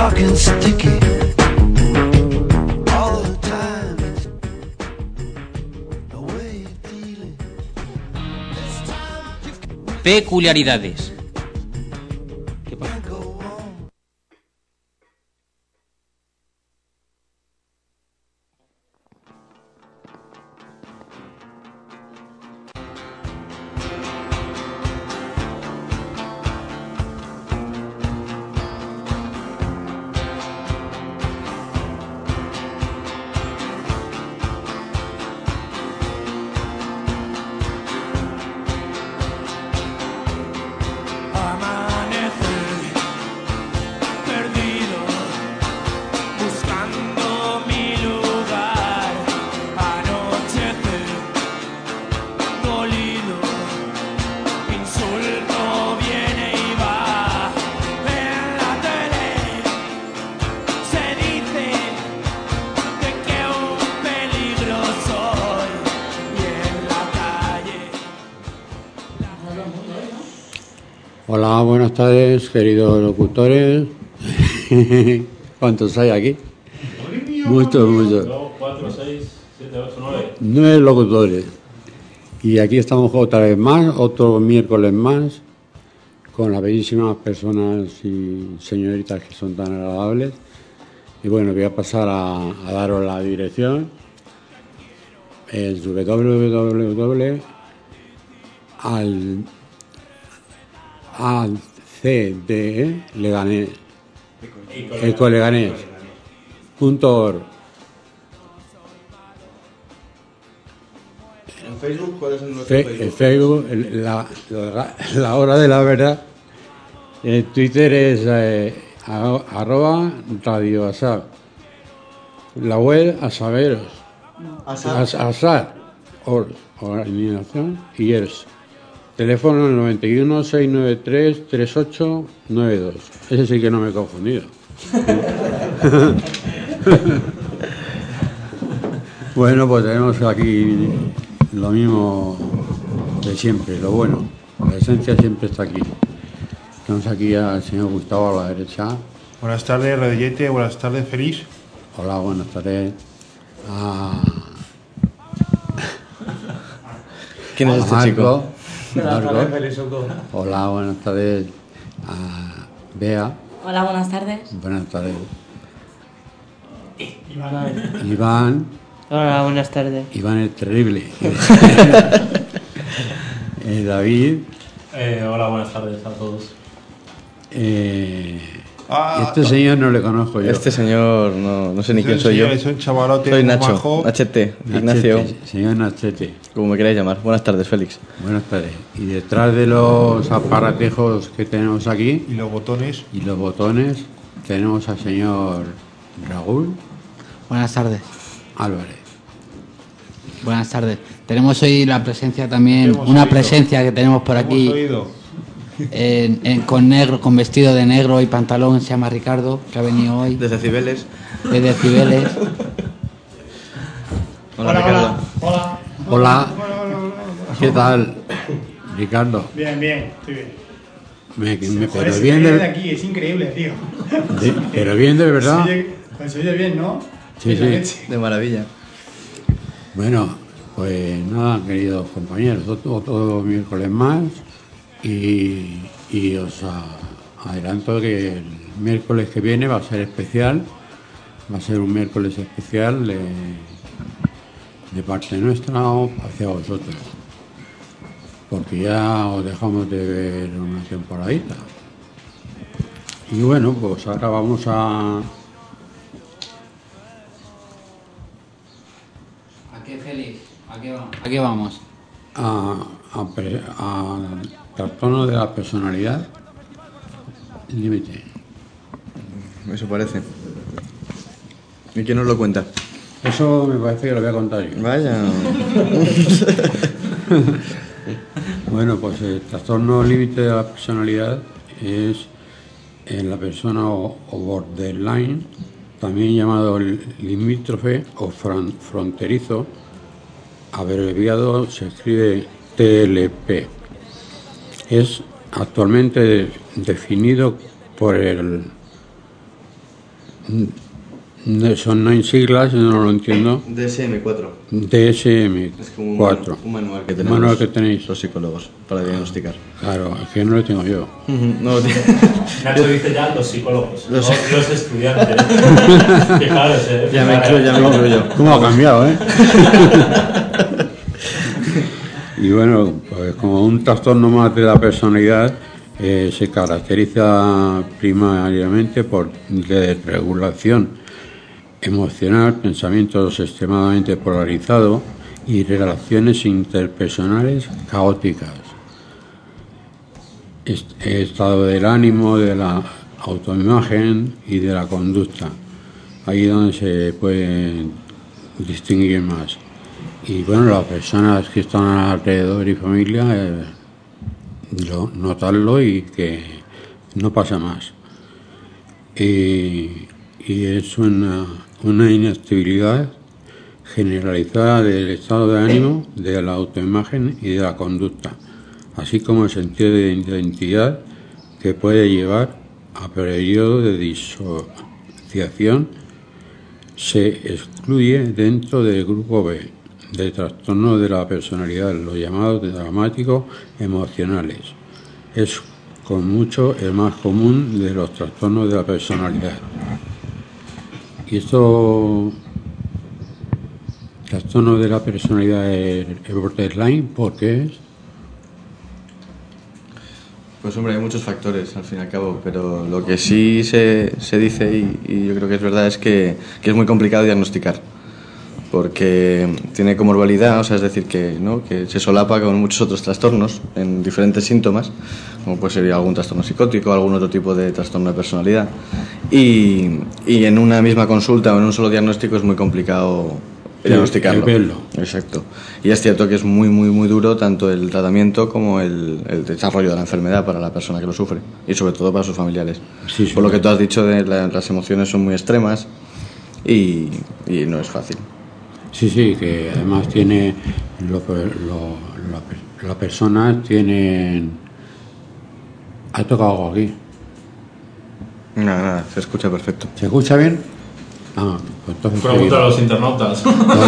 talking sticky. Peculiaridades. ¿Qué pasa? Hola, buenas tardes, queridos locutores. ¿Cuántos hay aquí? Muchos. 2, 4, 6, 7, 8, 9. 9 locutores. Y aquí estamos otra vez más, otro miércoles más, con las bellísimas personas y señoritas que son tan agradables. Y bueno, voy a pasar a daros la dirección. Es www.alcde Leganés, ecoleganés.org. ¿En Facebook cuál es nuestro Facebook? En Facebook, la hora de la verdad. En Twitter es @Radio Asar. La web Asaveros. Asar. Organización y ERS. Teléfono 91 693 3892. Ese sí que no me he confundido. Bueno, pues tenemos aquí lo mismo de siempre, lo bueno. La esencia siempre está aquí. Tenemos aquí al señor Gustavo a la derecha. Buenas tardes, Redellete. Buenas tardes, Feliz. Hola, buenas tardes. ¿Quién es este chico? Marco. Hola, buenas tardes. Bea. Hola, buenas tardes. Buenas tardes. Iván. Hola, buenas tardes. Iván es terrible. David. Hola, buenas tardes a todos. Este señor no le conozco yo. Este señor no sé ni quién soy yo. Es un chavalote. Soy Nacho, majo. Nachete, Ignacio, Señor Nachete. como me queráis llamar. Buenas tardes, Félix. Buenas tardes. Y detrás de los aparatejos que tenemos aquí Y los botones. y los botones tenemos al señor Raúl Buenas tardes. Álvarez. Buenas tardes. Tenemos hoy la presencia también, Hemos una oído. presencia que tenemos por aquí Hemos oído. con negro, con vestido de negro y pantalón, se llama Ricardo, que ha venido hoy Desde Cibeles. de Decibeles. Hola, Ricardo. Hola. ¿Qué tal, Ricardo? Bien, estoy bien. Pero se bien oye de de, aquí, es increíble, tío. pero bien de verdad. Se oye bien, ¿no? Sí, Es la sí. leche. De maravilla. Bueno, pues nada, queridos compañeros, otro miércoles más y os adelanto que el miércoles que viene va a ser especial, va a ser un miércoles especial de parte nuestra hacia vosotros, porque ya os dejamos de ver una temporadita. Y bueno, pues ahora vamos ¿A qué, Félix? ¿A qué vamos? a trastorno de la personalidad límite. Eso parece. ¿Y quién nos lo cuenta? Eso me parece que lo voy a contar yo. Vaya. Bueno, pues el trastorno límite de la personalidad es en la persona o borderline, también llamado limítrofe o fronterizo, abreviado se escribe TLP. Es actualmente definido por el Son no en siglas, yo no lo entiendo. DSM-4. Es como DSM-4. un manual que Un tenemos manual que tenéis. los psicólogos para diagnosticar. Claro, es que no lo tengo yo. No lo tiene. Nacho dice ya los psicólogos, no los estudiantes. Fijaros, Ya me incluyo. ¿Cómo ha cambiado, eh? Y bueno, pues como un trastorno más de la personalidad, se caracteriza primariamente por desregulación emocional, pensamientos extremadamente polarizados y relaciones interpersonales caóticas. Estado del ánimo, de la autoimagen y de la conducta. Ahí es donde se puede distinguir más. Y bueno, las personas que están alrededor y familia, notarlo y que no pasa más. Y es una inestabilidad generalizada del estado de ánimo, de la autoimagen y de la conducta, así como el sentido de identidad que puede llevar a periodos de disociación. Se excluye dentro del grupo B de trastornos de la personalidad, los llamados dramáticos emocionales. Es con mucho el más común de los trastornos de la personalidad. Y esto, trastorno de la personalidad, el borderline, ¿por qué es? Pues hombre, hay muchos factores al fin y al cabo, pero lo que sí se dice, y yo creo que es verdad, es que es muy complicado diagnosticar, porque tiene comorbilidad, o sea, es decir, que se solapa con muchos otros trastornos en diferentes síntomas, como puede ser algún trastorno psicótico, algún otro tipo de trastorno de personalidad, y en una misma consulta o en un solo diagnóstico es muy complicado diagnosticarlo. Verlo. Exacto. Y es cierto que es muy, muy, muy duro tanto el tratamiento como el desarrollo de la enfermedad para la persona que lo sufre y sobre todo para sus familiares. Sí, Por lo que tú has dicho, las emociones son muy extremas y no es fácil. Sí, que además tiene las personas tienen. ¿Ha tocado algo aquí? Nada, se escucha perfecto. ¿Se escucha bien? Ah, pues entonces. Pregunta a los internautas.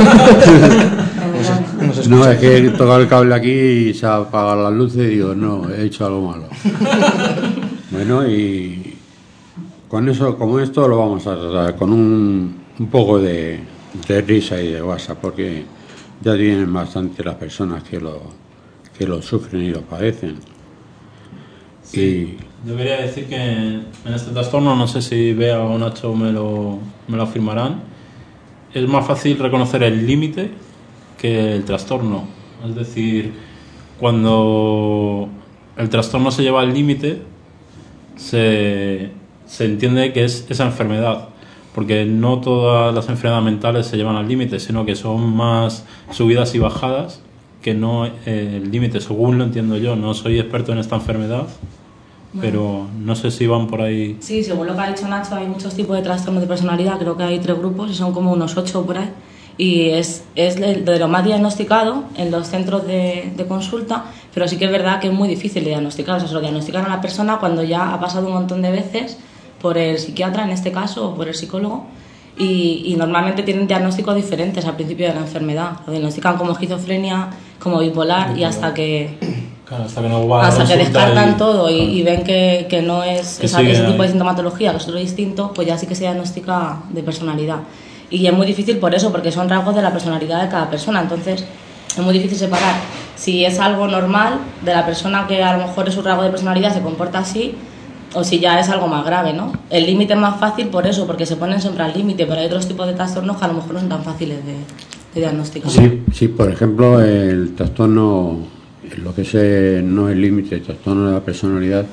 No, es que he tocado el cable aquí y se apagan las luces y digo, no, he hecho algo malo. Bueno, y con eso, como esto lo vamos a tratar con un poco de risa y de guasa, porque ya tienen bastante las personas que lo sufren y lo padecen. Sí, yo quería decir que en este trastorno, no sé si Bea o Nacho me lo afirmarán, es más fácil reconocer el límite que el trastorno. Es decir, cuando el trastorno se lleva al límite, se entiende que es esa enfermedad, porque no todas las enfermedades mentales se llevan al límite, sino que son más subidas y bajadas que no el límite, según lo entiendo yo. No soy experto en esta enfermedad, pero no sé si van por ahí. Sí, según lo que ha dicho Nacho, hay muchos tipos de trastornos de personalidad, creo que hay 3 grupos y son como unos 8 por ahí. Y es de lo más diagnosticado en los centros de consulta, pero sí que es verdad que es muy difícil de diagnosticar. O sea, se lo diagnostican a la persona cuando ya ha pasado un montón de veces por el psiquiatra, en este caso, o por el psicólogo, y normalmente tienen diagnósticos diferentes al principio de la enfermedad. Lo diagnostican como esquizofrenia, como bipolar, y hasta que descartan todo y ven que no es ese tipo de sintomatología, que es otro distinto, pues ya sí que se diagnostica de personalidad. Y es muy difícil por eso, porque son rasgos de la personalidad de cada persona. Entonces es muy difícil separar si es algo normal de la persona que a lo mejor es un rasgo de personalidad, se comporta así, o si ya es algo más grave, ¿no? El límite es más fácil por eso, porque se ponen siempre al límite, pero hay otros tipos de trastornos que a lo mejor no son tan fáciles de diagnosticar. Sí, por ejemplo, el trastorno, lo que es no el límite, el trastorno de la personalidad,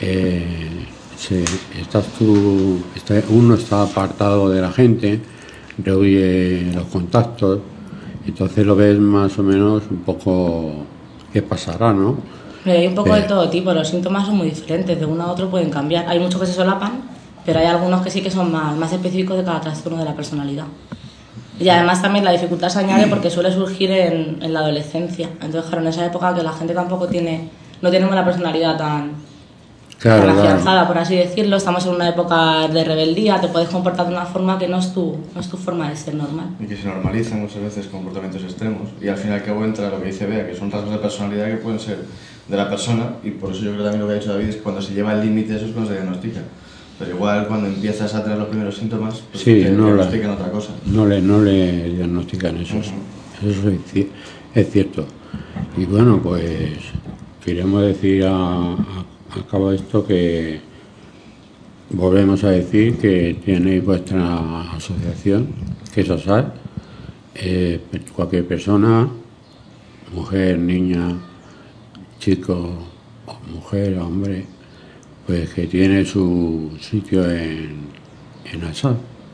uno está apartado de la gente, rehuye los contactos, entonces lo ves más o menos un poco qué pasará, ¿no? Pero hay un poco de todo tipo, los síntomas son muy diferentes, de uno a otro pueden cambiar. Hay muchos que se solapan, pero hay algunos que sí que son más específicos de cada trastorno de la personalidad. Y además también la dificultad se añade porque suele surgir en la adolescencia. Entonces, claro, en esa época que la gente tampoco no tenemos la personalidad Claro, tan claro. afianzada, por así decirlo. Estamos en una época de rebeldía, te puedes comportar de una forma que no es tu forma de ser normal. Y que se normalizan muchas veces comportamientos extremos. Y al fin y al cabo entra lo que dice Bea, que son rasgos de personalidad que pueden ser de la persona, y por eso yo creo también lo que ha dicho David es que cuando se lleva el límite eso es cuando se diagnostica. Pero igual cuando empiezas a tener los primeros síntomas, pues Sí, te no diagnostican otra cosa. no le diagnostican eso. Eso es cierto. Y bueno, pues queremos decir a cabo de esto que volvemos a decir que tenéis vuestra asociación, que es ASAR. Cualquier persona, mujer, niña, chico, mujer, hombre, pues que tiene su sitio en ASAR.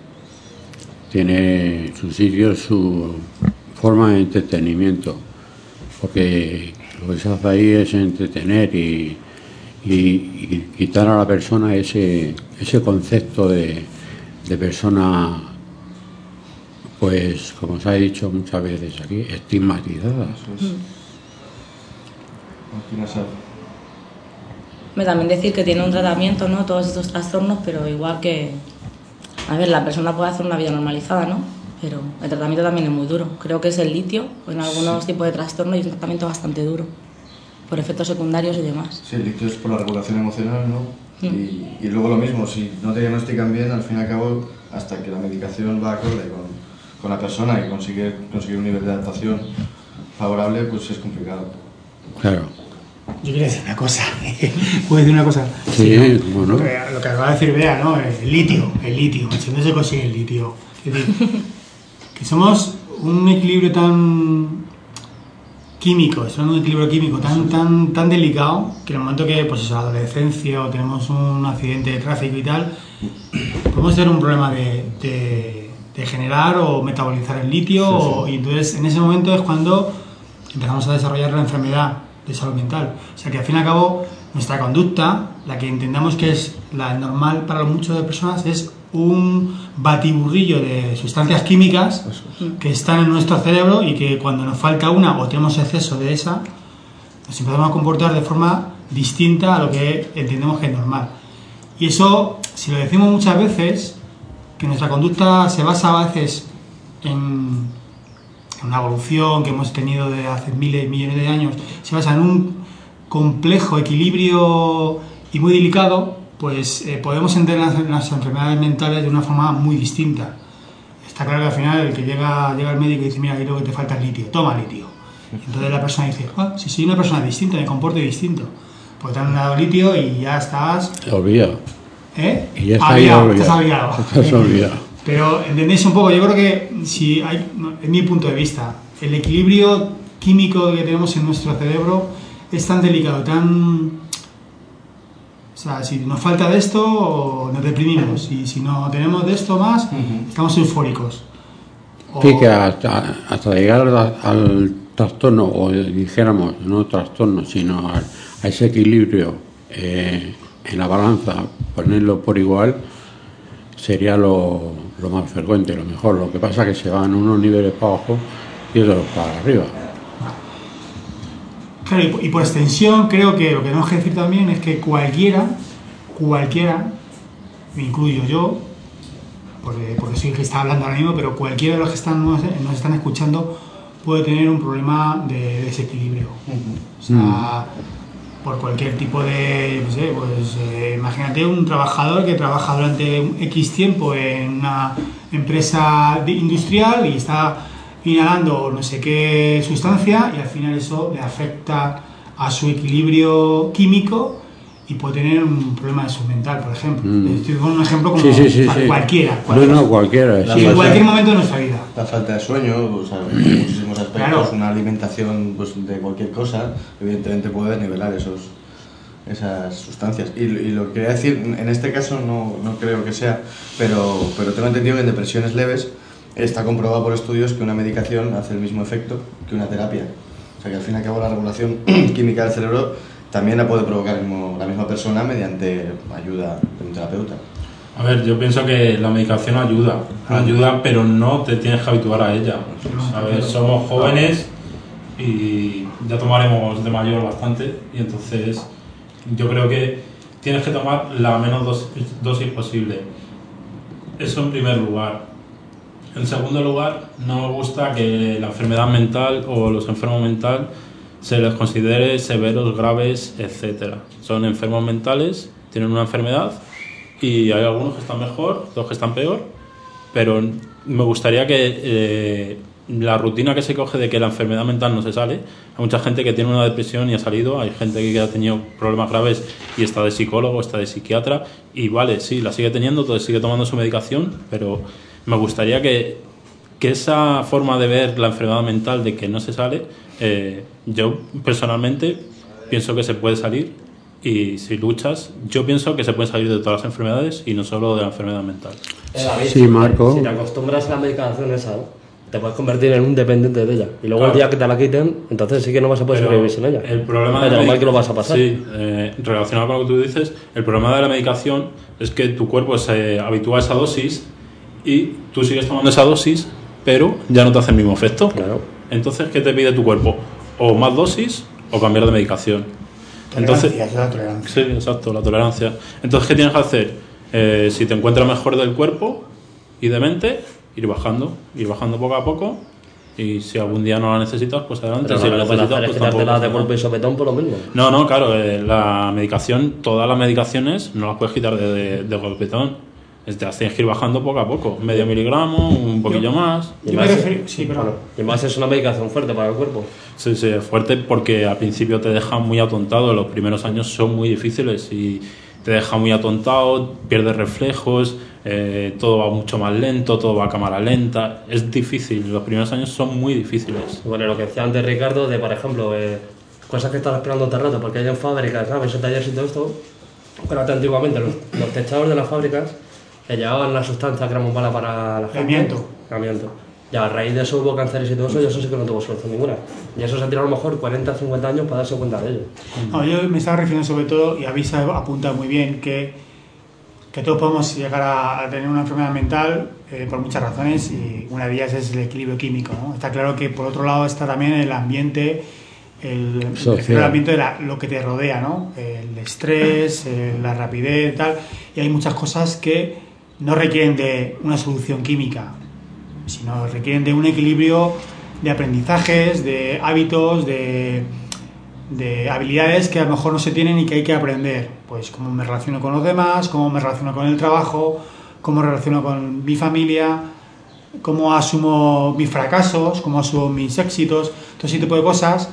Tiene su sitio, su forma de entretenimiento, porque lo que se hace ahí es entretener y quitar a la persona ese concepto de persona, pues como se ha dicho muchas veces aquí, estigmatizada. Eso es. Aquí en ASAR. También decir que tiene un tratamiento, ¿no? Todos estos trastornos, pero igual que... A ver, la persona puede hacer una vida normalizada, ¿no? Pero el tratamiento también es muy duro. Creo que es el litio, o en algunos tipos de trastornos, y es un tratamiento bastante duro, por efectos secundarios y demás. Sí, el litio es por la regulación emocional, ¿no? Y luego lo mismo, si no te diagnostican bien, al fin y al cabo, hasta que la medicación va acorde con la persona y conseguir un nivel de adaptación favorable, pues es complicado. Claro. Yo quería decir una cosa. ¿Puedo decir una cosa? Sí, ¿no? cómo no. Lo que acaba de decir Bea, ¿no? El litio. Si no se consigue el litio. Es decir, que somos un equilibrio tan químico, tan delicado, que en el momento que, pues eso, adolescencia o tenemos un accidente de tráfico y tal, podemos tener un problema de generar o metabolizar el litio, y entonces en ese momento es cuando empezamos a desarrollar la enfermedad de salud mental. O sea que al fin y al cabo nuestra conducta, la que entendamos que es la normal para muchas de personas, es un batiburrillo de sustancias químicas que están en nuestro cerebro y que cuando nos falta una o tenemos exceso de esa, nos empezamos a comportar de forma distinta a lo que entendemos que es normal. Y eso, si lo decimos muchas veces, que nuestra conducta se basa a veces en una evolución que hemos tenido de hace miles y millones de años, se basa en un complejo equilibrio y muy delicado, pues podemos entender las enfermedades mentales de una forma muy distinta. Está claro que al final el que llega al médico y dice, mira, yo creo que te falta el litio, toma litio. Entonces la persona dice, si soy una persona distinta, me comporto distinto, pues te han dado litio y ya estás... Olvidado. ¿Eh? Y ya está ahí olvidado. Estás olvidado. Pero entendéis un poco, yo creo que si hay, en mi punto de vista, el equilibrio químico que tenemos en nuestro cerebro es tan delicado, o sea, si nos falta de esto, nos deprimimos, y si no tenemos de esto más, estamos eufóricos. Sí, que hasta llegar al trastorno, o dijéramos, no trastorno, sino a ese equilibrio en la balanza, ponerlo por igual, sería lo más frecuente, lo mejor. Lo que pasa es que se van unos niveles para abajo y otros para arriba. Claro, y por extensión creo que lo que tenemos que decir también es que cualquiera, me incluyo yo, porque soy el que está hablando ahora mismo, pero cualquiera de los que nos están escuchando puede tener un problema de desequilibrio. O sea, por cualquier tipo de, no sé, pues imagínate un trabajador que trabaja durante un X tiempo en una empresa industrial y está inhalando no sé qué sustancia, y al final eso le afecta a su equilibrio químico y puede tener un problema de salud mental, por ejemplo. Estoy con un ejemplo como cualquiera. No, cualquiera. Sí, en cualquier momento de nuestra vida. La falta de sueño, o sea, en muchísimos aspectos, claro. Una alimentación pues, de cualquier cosa, evidentemente puede desnivelar esas sustancias. Y lo que quería decir, en este caso no creo que sea, pero tengo entendido que en depresiones leves está comprobado por estudios que una medicación hace el mismo efecto que una terapia. O sea que al fin y al cabo la regulación química del cerebro también la puede provocar la misma persona mediante ayuda de un terapeuta. A ver, yo pienso que la medicación ayuda, pero no te tienes que habituar a ella. ¿Sabes? Somos jóvenes y ya tomaremos de mayor bastante, y entonces yo creo que tienes que tomar la menos dosis posible. Eso en primer lugar. En segundo lugar, no me gusta que la enfermedad mental o los enfermos mentales se les considere severos, graves, etcétera. Son enfermos mentales, tienen una enfermedad y hay algunos que están mejor, otros que están peor, pero me gustaría que la rutina que se coge de que la enfermedad mental no se sale. Hay mucha gente que tiene una depresión y ha salido, hay gente que ha tenido problemas graves y está de psicólogo, está de psiquiatra y vale, sí, la sigue teniendo, entonces sigue tomando su medicación, pero me gustaría que esa forma de ver la enfermedad mental de que no se sale, yo personalmente pienso que se puede salir y si luchas, yo pienso que se puede salir de todas las enfermedades y no solo de la enfermedad mental. David, Sí, Marco. Si te acostumbras a la medicación esa, ¿no? Te puedes convertir en un dependiente de ella. Y luego el día que te la quiten, entonces sí que no vas a poder sobrevivir sin ella. El problema de lo mal que lo vas a pasar. Sí, relacionado con lo que tú dices, el problema de la medicación es que tu cuerpo se habitúa a esa dosis y tú sigues tomando esa dosis, pero ya no te hace el mismo efecto. Claro. Entonces, ¿qué te pide tu cuerpo? O más dosis o cambiar de medicación. Entonces, Tolerancia, es la tolerancia. sí, exacto, la tolerancia. Entonces, ¿qué tienes que hacer? Si te encuentras mejor del cuerpo y de mente, ir bajando poco a poco. Y si algún día no la necesitas, pues adelante. Pero si no la lo puedes necesitas, hacer es pues tampoco quitártela de pasa golpe y nada. sopetón por lo mismo. No, claro, la medicación, todas las medicaciones no las puedes quitar de golpetón. Te las tienes que ir bajando poco a poco, medio miligramo, un poquillo más. Yo me refiero... Sí, pero... Y más es una medicación fuerte para el cuerpo. Sí, es fuerte porque al principio te deja muy atontado, los primeros años son muy difíciles y te deja muy atontado, pierdes reflejos, todo va mucho más lento, todo va a cámara lenta, es difícil, los primeros años son muy difíciles. Bueno, lo que decía antes Ricardo, de por ejemplo, cosas que estás esperando todo el rato, porque hay en fábricas, ¿sabes? En talleres y todo esto, pero antiguamente los techadores de las fábricas llevaban la sustancia que era muy mala para la gente. Amianto. Y a raíz de eso hubo cánceres y todo eso, y eso sí que no tuvo solución ninguna. Y eso se ha tirado a lo mejor 40 o 50 años para darse cuenta de ello. No, yo me estaba refiriendo sobre todo, y habéis apuntado muy bien, que todos podemos llegar a tener una enfermedad mental por muchas razones, y una de ellas es el equilibrio químico, ¿no? Está claro que por otro lado está también el ambiente, el ambiente de lo que te rodea, ¿no? El estrés, la rapidez y tal, y hay muchas cosas que no requieren de una solución química, sino requieren de un equilibrio de aprendizajes, de hábitos, de habilidades que a lo mejor no se tienen y que hay que aprender. Pues cómo me relaciono con los demás, cómo me relaciono con el trabajo, cómo me relaciono con mi familia, cómo asumo mis fracasos, cómo asumo mis éxitos. Todo ese tipo de cosas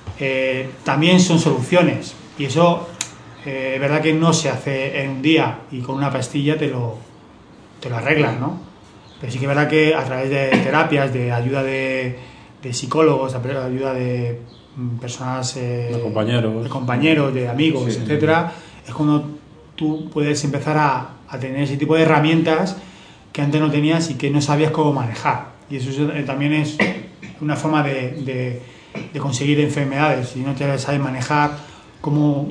también son soluciones. Y eso es verdad que no se hace en un día y con una pastilla te lo arreglan, ¿no? Pero sí que es verdad que a través de terapias, de ayuda de psicólogos, de ayuda de personas, De compañeros, de amigos, sí, etcétera, es cuando tú puedes empezar a tener ese tipo de herramientas que antes no tenías y que no sabías cómo manejar. Y eso también es una forma de conseguir enfermedades. Si no te sabes manejar, cómo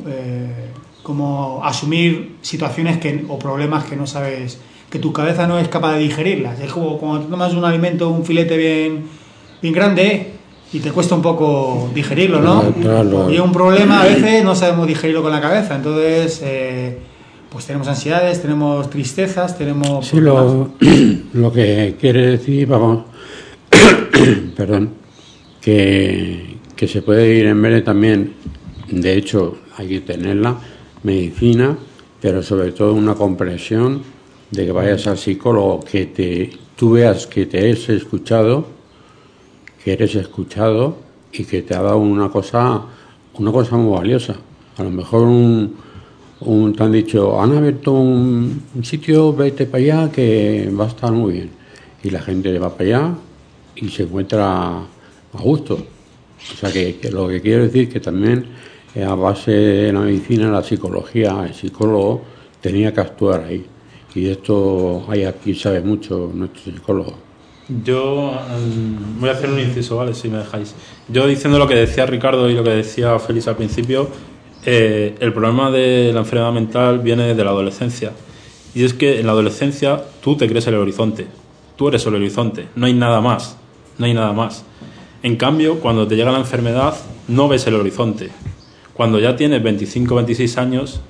asumir situaciones o problemas que no sabes, que tu cabeza no es capaz de digerirlas. Es como cuando tomas un alimento, un filete bien grande y te cuesta un poco digerirlo, ¿no? Claro. Y hay un problema, a veces no sabemos digerirlo con la cabeza, entonces pues tenemos ansiedades, tenemos tristezas, tenemos... Sí, lo que quiere decir, vamos, perdón, que se puede ir en vez de también, de hecho hay que tenerla, medicina, pero sobre todo una comprensión de que vayas al psicólogo, que tú veas que te es escuchado, que eres escuchado y que te ha dado una cosa muy valiosa. A lo mejor te han dicho, han abierto un sitio, vete para allá que va a estar muy bien. Y la gente va para allá y se encuentra a gusto. O sea que lo que quiero decir que también a base de la medicina, la psicología, el psicólogo tenía que actuar ahí. Y esto aquí sabe mucho nuestro psicólogo. Yo voy a hacer un inciso, ¿vale? Si me dejáis. Yo diciendo lo que decía Ricardo y lo que decía Félix al principio, el problema de la enfermedad mental viene de la adolescencia. Y es que en la adolescencia tú te crees el horizonte. Tú eres el horizonte. No hay nada más. No hay nada más. En cambio, cuando te llega la enfermedad, no ves el horizonte. Cuando ya tienes 25 o 26 años,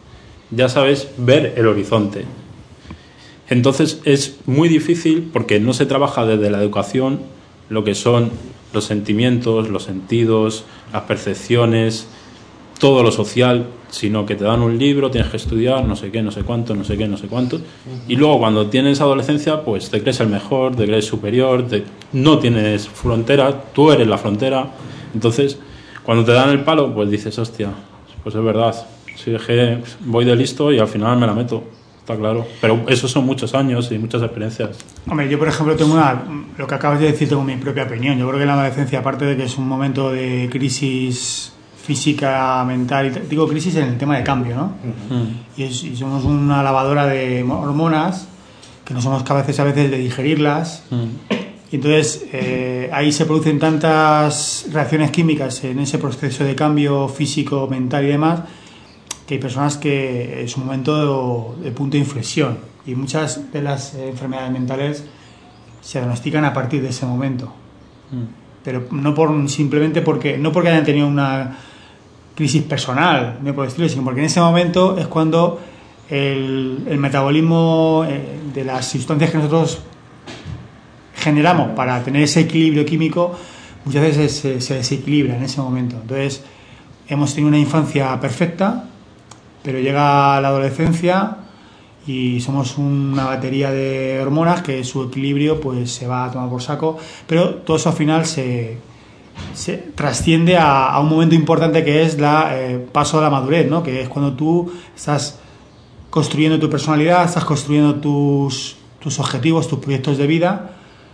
ya sabes ver el horizonte. Entonces es muy difícil porque no se trabaja desde la educación lo que son los sentimientos, los sentidos, las percepciones, todo lo social, sino que te dan un libro, tienes que estudiar, no sé qué, no sé cuánto, no sé qué, no sé cuánto, y luego cuando tienes adolescencia, pues te crees el mejor, te crees superior, no tienes frontera, tú eres la frontera. Entonces, cuando te dan el palo, pues dices, hostia, pues es verdad, si es que voy de listo y al final me la meto, está claro. Pero esos son muchos años y muchas experiencias. Hombre, yo por ejemplo tengo lo que acabas de decir, tengo mi propia opinión. Yo creo que la adolescencia, aparte de que es un momento de crisis física, mental, digo crisis en el tema de cambio, ¿no? Y somos una lavadora de hormonas que no somos capaces a veces de digerirlas. Y entonces ahí se producen tantas reacciones químicas en ese proceso de cambio físico, mental y demás, que hay personas que es un momento de punto de inflexión, y muchas de las enfermedades mentales se diagnostican a partir de ese momento. Pero no simplemente porque hayan tenido una crisis personal, no por el estilo, sino porque en ese momento es cuando el metabolismo de las sustancias que nosotros generamos para tener ese equilibrio químico muchas veces se desequilibra en ese momento. Entonces hemos tenido una infancia perfecta, pero llega la adolescencia y somos una batería de hormonas que su equilibrio pues se va a tomar por saco, pero todo eso al final se trasciende a un momento importante que es paso a la madurez, ¿no? Que es cuando tú estás construyendo tu personalidad, estás construyendo tus objetivos, tus proyectos de vida,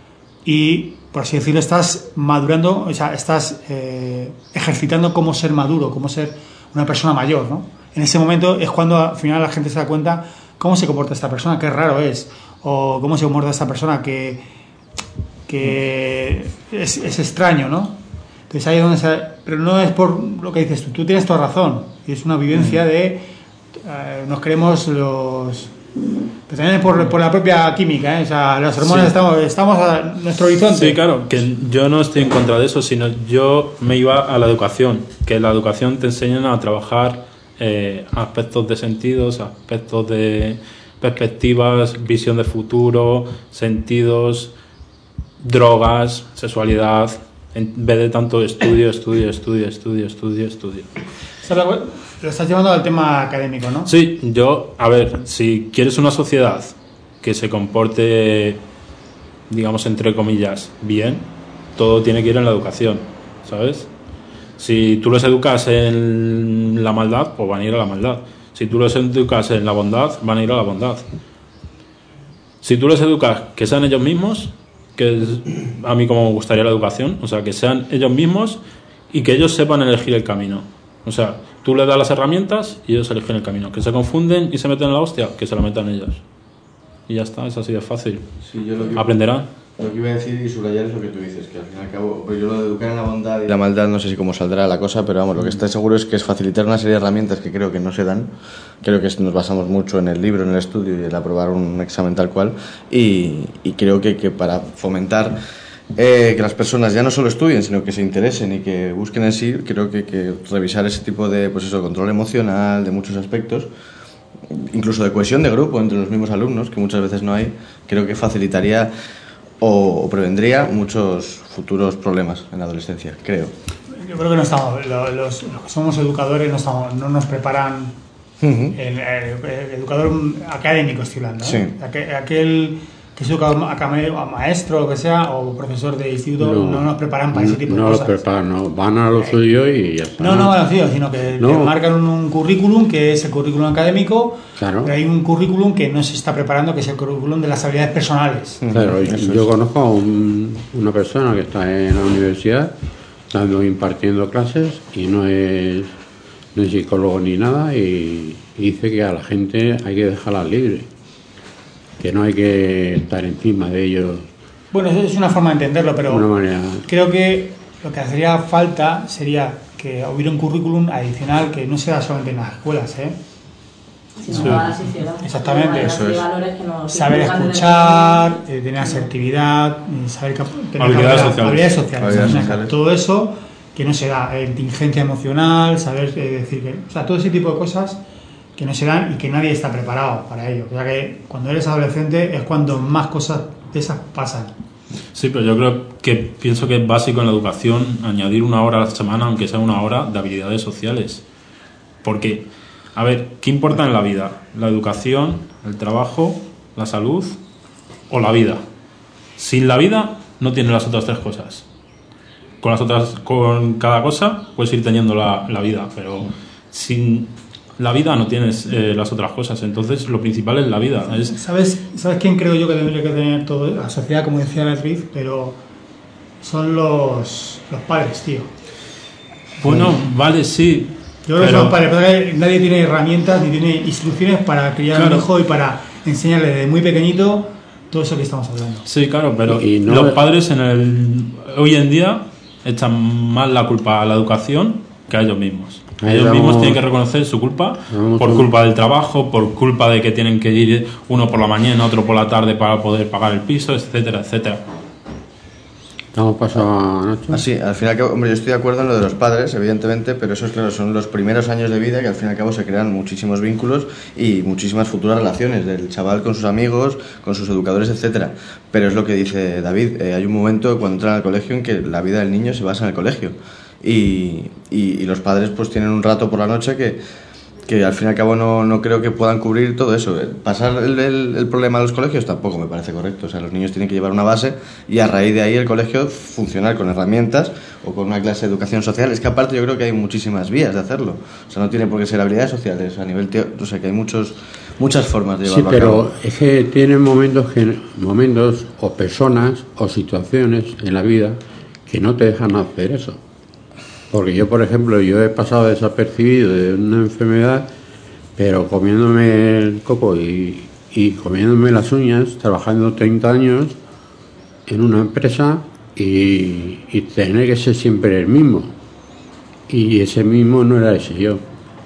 y por así decirlo estás madurando, o sea, estás ejercitando cómo ser maduro, cómo ser una persona mayor, ¿no? En ese momento es cuando al final la gente se da cuenta cómo se comporta esta persona, qué raro es, o cómo se comporta esta persona que es extraño, ¿no? Entonces ahí es donde pero no es por lo que dices tú tienes toda razón, y es una vivencia de nos creemos pero también es por la propia química, ¿eh? O sea, las hormonas, sí. Estamos a nuestro horizonte. Sí, claro, que yo no estoy en contra de eso, sino yo me iba a la educación, que la educación te enseñan a trabajar aspectos de sentidos, aspectos de perspectivas, visión de futuro, sentidos, drogas, sexualidad, en vez de tanto estudio. Lo estás llevando al tema académico, ¿no? Sí, a ver, si quieres una sociedad que se comporte, digamos, entre comillas, bien, todo tiene que ir en la educación, ¿sabes? Si tú los educas en la maldad, pues van a ir a la maldad. Si tú los educas en la bondad, van a ir a la bondad. Si tú los educas que sean ellos mismos, que es a mí como me gustaría la educación, o sea, que sean ellos mismos y que ellos sepan elegir el camino. O sea, tú les das las herramientas y ellos eligen el camino. Que se confunden y se meten en la hostia, que se la metan ellos. Y ya está, es así de fácil. Sí, aprenderán. Lo que iba a decir y subrayar es lo que tú dices, que al fin y al cabo, pues yo lo de educar en la bondad y la maldad no sé si cómo saldrá la cosa, pero vamos, lo que está seguro es que es facilitar una serie de herramientas que creo que no se dan. Creo que nos basamos mucho en el libro, en el estudio y en aprobar un examen tal cual, y creo que para fomentar que las personas ya no solo estudien, sino que se interesen y que busquen en sí, creo que revisar ese tipo de, pues eso, control emocional, de muchos aspectos, incluso de cohesión de grupo entre los mismos alumnos, que muchas veces no hay, creo que facilitaría o prevendría muchos futuros problemas en la adolescencia, creo. Yo creo que no estamos, los que somos educadores no nos preparan, el educador académico estoy hablando, sí. Aquel que es educador maestro o lo que sea, o profesor de instituto, no nos preparan para ese tipo de cosas. No los preparan, no, van a lo suyo y ya está. No van a lo suyo, sino que te marcan un currículum que es el currículum académico, claro. Pero hay un currículum que no se está preparando, que es el currículum de las habilidades personales. Claro, yo conozco a una persona que está en la universidad impartiendo clases y no es psicólogo ni nada, y dice que a la gente hay que dejarla libre, que no hay que estar encima de ellos. Bueno, eso es una forma de entenderlo, pero creo que lo que haría falta sería que hubiera un currículum adicional que no sea solamente en las escuelas, sino a la sociedad. Exactamente, eso es. Saber escuchar, tener asertividad, saber tener habilidades sociales. Todo eso que no se da, inteligencia emocional, saber decir que, o sea, todo ese tipo de cosas que no se dan y que nadie está preparado para ello. O sea que cuando eres adolescente es cuando más cosas de esas pasan. Sí, pero yo pienso que es básico en la educación añadir 1 hora a la semana, aunque sea 1 hora, de habilidades sociales. Porque, a ver, ¿qué importa en la vida? ¿La educación, el trabajo, la salud o la vida? Sin la vida no tienes las otras 3 cosas. Con cada cosa puedes ir teniendo la vida, pero sin la vida no tienes las otras cosas. Entonces lo principal es la vida. ¿Sabes quién creo yo que debería que tener todo? La sociedad, como decía Beatriz, pero son los padres, tío. Bueno, vale, sí. Yo creo que son los padres, porque nadie tiene herramientas ni tiene instrucciones para criar a un hijo y para enseñarle desde muy pequeñito todo eso que estamos hablando. Sí, claro, pero los padres hoy en día echan más la culpa a la educación que a ellos mismos. Ellos mismos tienen que reconocer su culpa por culpa del trabajo, por culpa de que tienen que ir uno por la mañana, otro por la tarde para poder pagar el piso, etcétera, etcétera. ¿Estamos pasando, Nacho? Así, al fin y al cabo, hombre, yo estoy de acuerdo en lo de los padres, evidentemente, pero eso es claro, son los primeros años de vida que al fin y al cabo se crean muchísimos vínculos y muchísimas futuras relaciones del chaval con sus amigos, con sus educadores, etcétera. Pero es lo que dice David, hay un momento cuando entran al colegio en que la vida del niño se basa en el colegio y los padres pues tienen un rato por la noche que al fin y al cabo no creo que puedan cubrir todo eso. Pasar el problema a los colegios tampoco me parece correcto. O sea, los niños tienen que llevar una base y a raíz de ahí el colegio funcionar con herramientas o con una clase de educación social. Es que aparte yo creo que hay muchísimas vías de hacerlo. O sea, no tiene por qué ser habilidades sociales a nivel o sea, que hay muchas formas de llevarlo a cabo. Sí, pero es que tienen momentos o personas o situaciones en la vida que no te dejan hacer eso. Porque yo, por ejemplo, he pasado desapercibido de una enfermedad, pero comiéndome el coco y comiéndome las uñas, trabajando 30 años en una empresa y tener que ser siempre el mismo. Y ese mismo no era ese yo.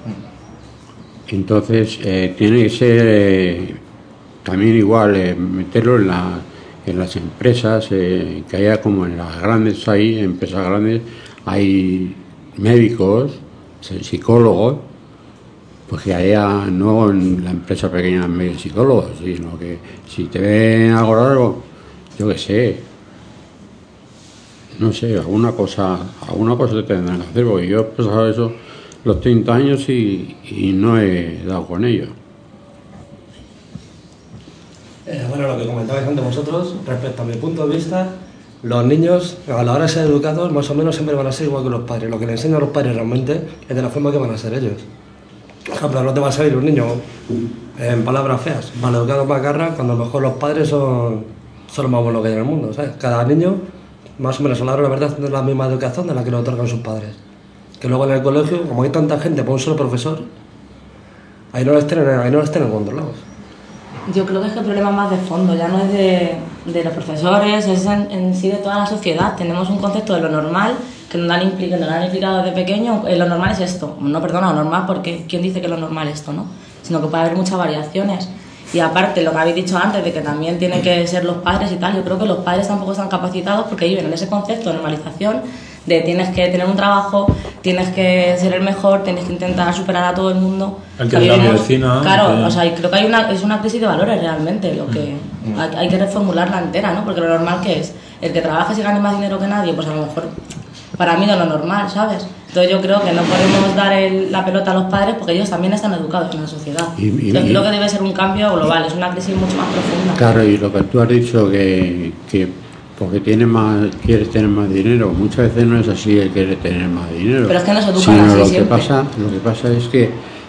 Entonces, tiene que ser también igual, meterlo en las empresas, que haya como en las grandes, empresas grandes, hay médicos, psicólogos, pues que haya, no en la empresa pequeña medio psicólogos, sino que si te ven algo raro, yo qué sé, no sé, alguna cosa te tendrán que hacer, porque yo he pasado eso los 30 años y no he dado con ello. Bueno, lo que comentabais antes vosotros, respecto a mi punto de vista, los niños, a la hora de ser educados, más o menos siempre van a ser igual que los padres. Lo que le enseñan a los padres realmente es de la forma que van a ser ellos. Por ejemplo, no te va a salir un niño, en palabras feas, mal educado para garra, cuando a lo mejor los padres son los más buenos que hay en el mundo, ¿sabes? Cada niño, más o menos a la hora de la verdad, tiene la misma educación de la que le otorgan sus padres. Que luego en el colegio, como hay tanta gente para un solo profesor, ahí no los tienen controlados. Yo creo que es que el problema más de fondo, ya no es de los profesores, es en sí de toda la sociedad. Tenemos un concepto de lo normal que nos han implicado desde pequeño. Lo normal es esto. No, perdona, lo normal, porque ¿quién dice que lo normal es esto, no? Sino que puede haber muchas variaciones. Y aparte, lo que habéis dicho antes, de que también tienen que ser los padres y tal, yo creo que los padres tampoco están capacitados porque viven en ese concepto de normalización de tienes que tener un trabajo, tienes que ser el mejor, tienes que intentar superar a todo el mundo. Hay que ir a la medicina. Claro, o sea, creo que es una crisis de valores realmente, lo que hay que reformularla entera, ¿no? Porque lo normal que es, el que trabaje y gane más dinero que nadie, pues a lo mejor para mí no es lo normal, ¿sabes? Entonces yo creo que no podemos dar la pelota a los padres porque ellos también están educados en la sociedad. Entonces creo que debe ser un cambio global, es una crisis mucho más profunda. Claro, y lo que tú has dicho que porque quieres tener más dinero, muchas veces no es así, el querer tener más dinero. Pero es que no se educan así lo siempre. Lo que pasa es que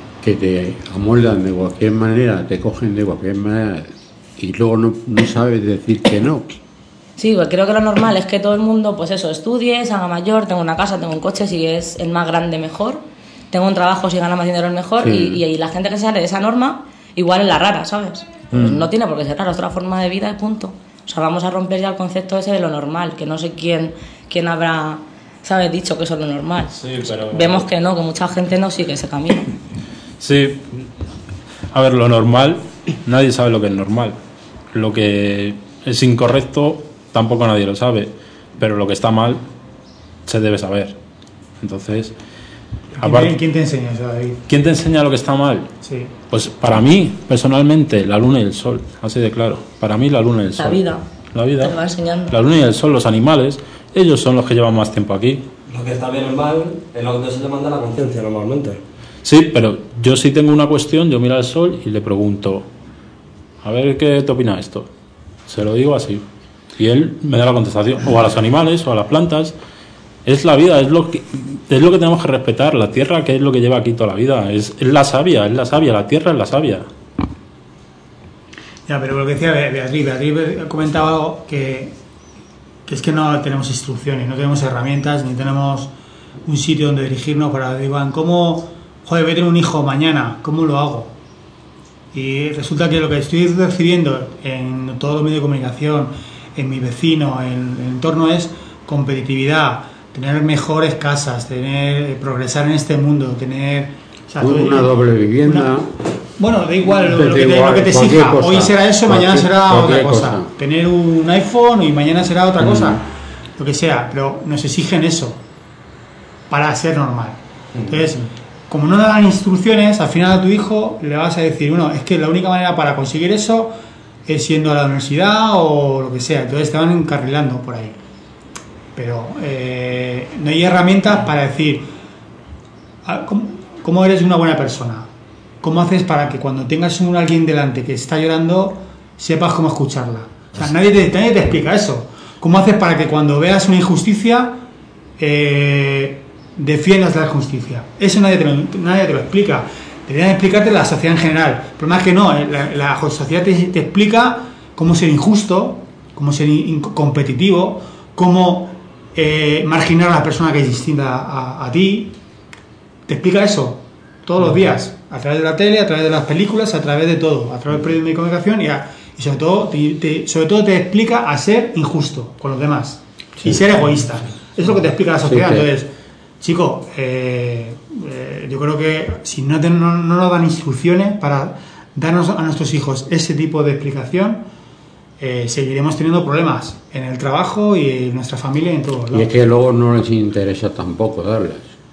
te amoldan de cualquier manera, te cogen de cualquier manera y luego no sabes decir que no. Sí, pues creo que lo normal es que todo el mundo, pues eso, estudie, se haga mayor, tenga una casa, tenga un coche, si es el más grande mejor, tenga un trabajo, si gana más dinero el mejor, sí. y la gente que sale de esa norma igual es la rara, ¿sabes? Pues no tiene por qué ser rara, es otra forma de vida y punto. O sea, vamos a romper ya el concepto ese de lo normal, que no sé quién habrá, ¿sabes?, dicho que eso es lo normal. Sí, pero vemos que no, que mucha gente no sigue ese camino. Sí, a ver, lo normal, nadie sabe lo que es normal. Lo que es incorrecto tampoco nadie lo sabe, pero lo que está mal se debe saber. Entonces, ¿Quién te enseña eso, David? ¿Quién te enseña lo que está mal? Sí. Pues para mí, personalmente, la luna y el sol, así de claro. Para mí la luna y el sol. La vida. Te lo va enseñando. La luna y el sol, los animales, ellos son los que llevan más tiempo aquí. Lo que está bien o mal es lo que se te manda la conciencia normalmente. Sí, pero yo sí tengo una cuestión, yo miro al sol y le pregunto, a ver qué te opina esto. Se lo digo así. Y él me da la contestación. O a los animales, o a las plantas. Es la vida, es lo que tenemos que respetar. La tierra, que es lo que lleva aquí toda la vida. Es la sabia, la tierra es la sabia. Ya, pero lo que decía Beatriz ha comentado algo que es que no tenemos instrucciones, no tenemos herramientas, ni tenemos un sitio donde dirigirnos para digan, ¿cómo, joder, voy a tener un hijo mañana? ¿Cómo lo hago? Y resulta que lo que estoy recibiendo en todos los medios de comunicación, en mi vecino, en el entorno, es competitividad, tener mejores casas, progresar en este mundo, tener... O sea, una doble vivienda... Bueno, da igual lo que te exija. Hoy será eso, mañana será otra cosa. Tener un iPhone y mañana será otra cosa. Lo que sea, pero nos exigen eso para ser normal. Entonces, como no dan instrucciones, al final a tu hijo le vas a decir, bueno, es que la única manera para conseguir eso es yendo a la universidad o lo que sea. Entonces te van encarrilando por ahí. Pero no hay herramientas para decir cómo eres una buena persona. ¿Cómo haces para que cuando tengas alguien delante que está llorando, sepas cómo escucharla? O sea, nadie te explica eso. ¿Cómo haces para que cuando veas una injusticia, defiendas la justicia? Eso nadie te lo explica. Deberían explicarte la sociedad en general. El problema es que no, la sociedad te explica cómo ser injusto, cómo ser competitivo, cómo marginar a la persona que es distinta a ti. Te explica eso todos los días. A través de la tele, a través de las películas, a través de todo, a través del periodismo de comunicación y sobre todo te explica a ser injusto con los demás y ser egoísta. Eso es lo que te explica la sociedad. Entonces, chico, yo creo que si no nos dan instrucciones para darnos a nuestros hijos ese tipo de explicación, seguiremos teniendo problemas en el trabajo y en nuestra familia y en todos lados. Y es que luego no les interesa tampoco darles.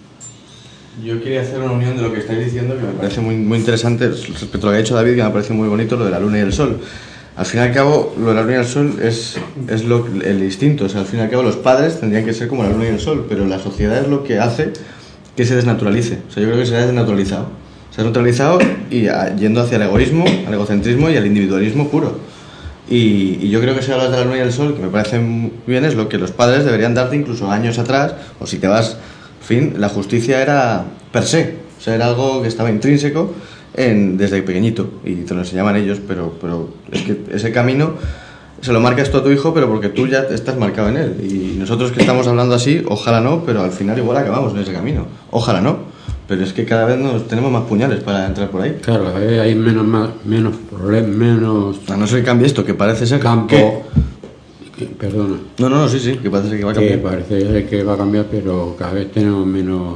Yo quería hacer una unión de lo que estáis diciendo, que me parece muy, muy interesante respecto a lo que ha dicho David, que me parece muy bonito, lo de la luna y el sol. Al fin y al cabo, lo de la luna y el sol es el instinto. O sea, al fin y al cabo, los padres tendrían que ser como la luna y el sol, pero la sociedad es lo que hace que se desnaturalice. O sea, yo creo que se ha desnaturalizado. Se ha neutralizado y yendo hacia el egoísmo, al egocentrismo y al individualismo puro. Y yo creo que si hablas de la luna y el sol, que me parece muy bien, es lo que los padres deberían darte incluso años atrás, o si te vas... En fin, la justicia era per se, o sea, era algo que estaba intrínseco desde pequeñito y te lo enseñaban ellos, pero es que ese camino se lo marcas tú a tu hijo, pero porque tú ya estás marcado en él. Y nosotros que estamos hablando así, ojalá no, pero al final igual acabamos en ese camino. Ojalá no, pero es que cada vez tenemos más puñales para entrar por ahí. Claro, hay menos problemas, menos... A no ser que cambie esto, que parece ser campo... Perdona. No, sí, que parece que va a cambiar. Que parece que va a cambiar, pero cada vez tenemos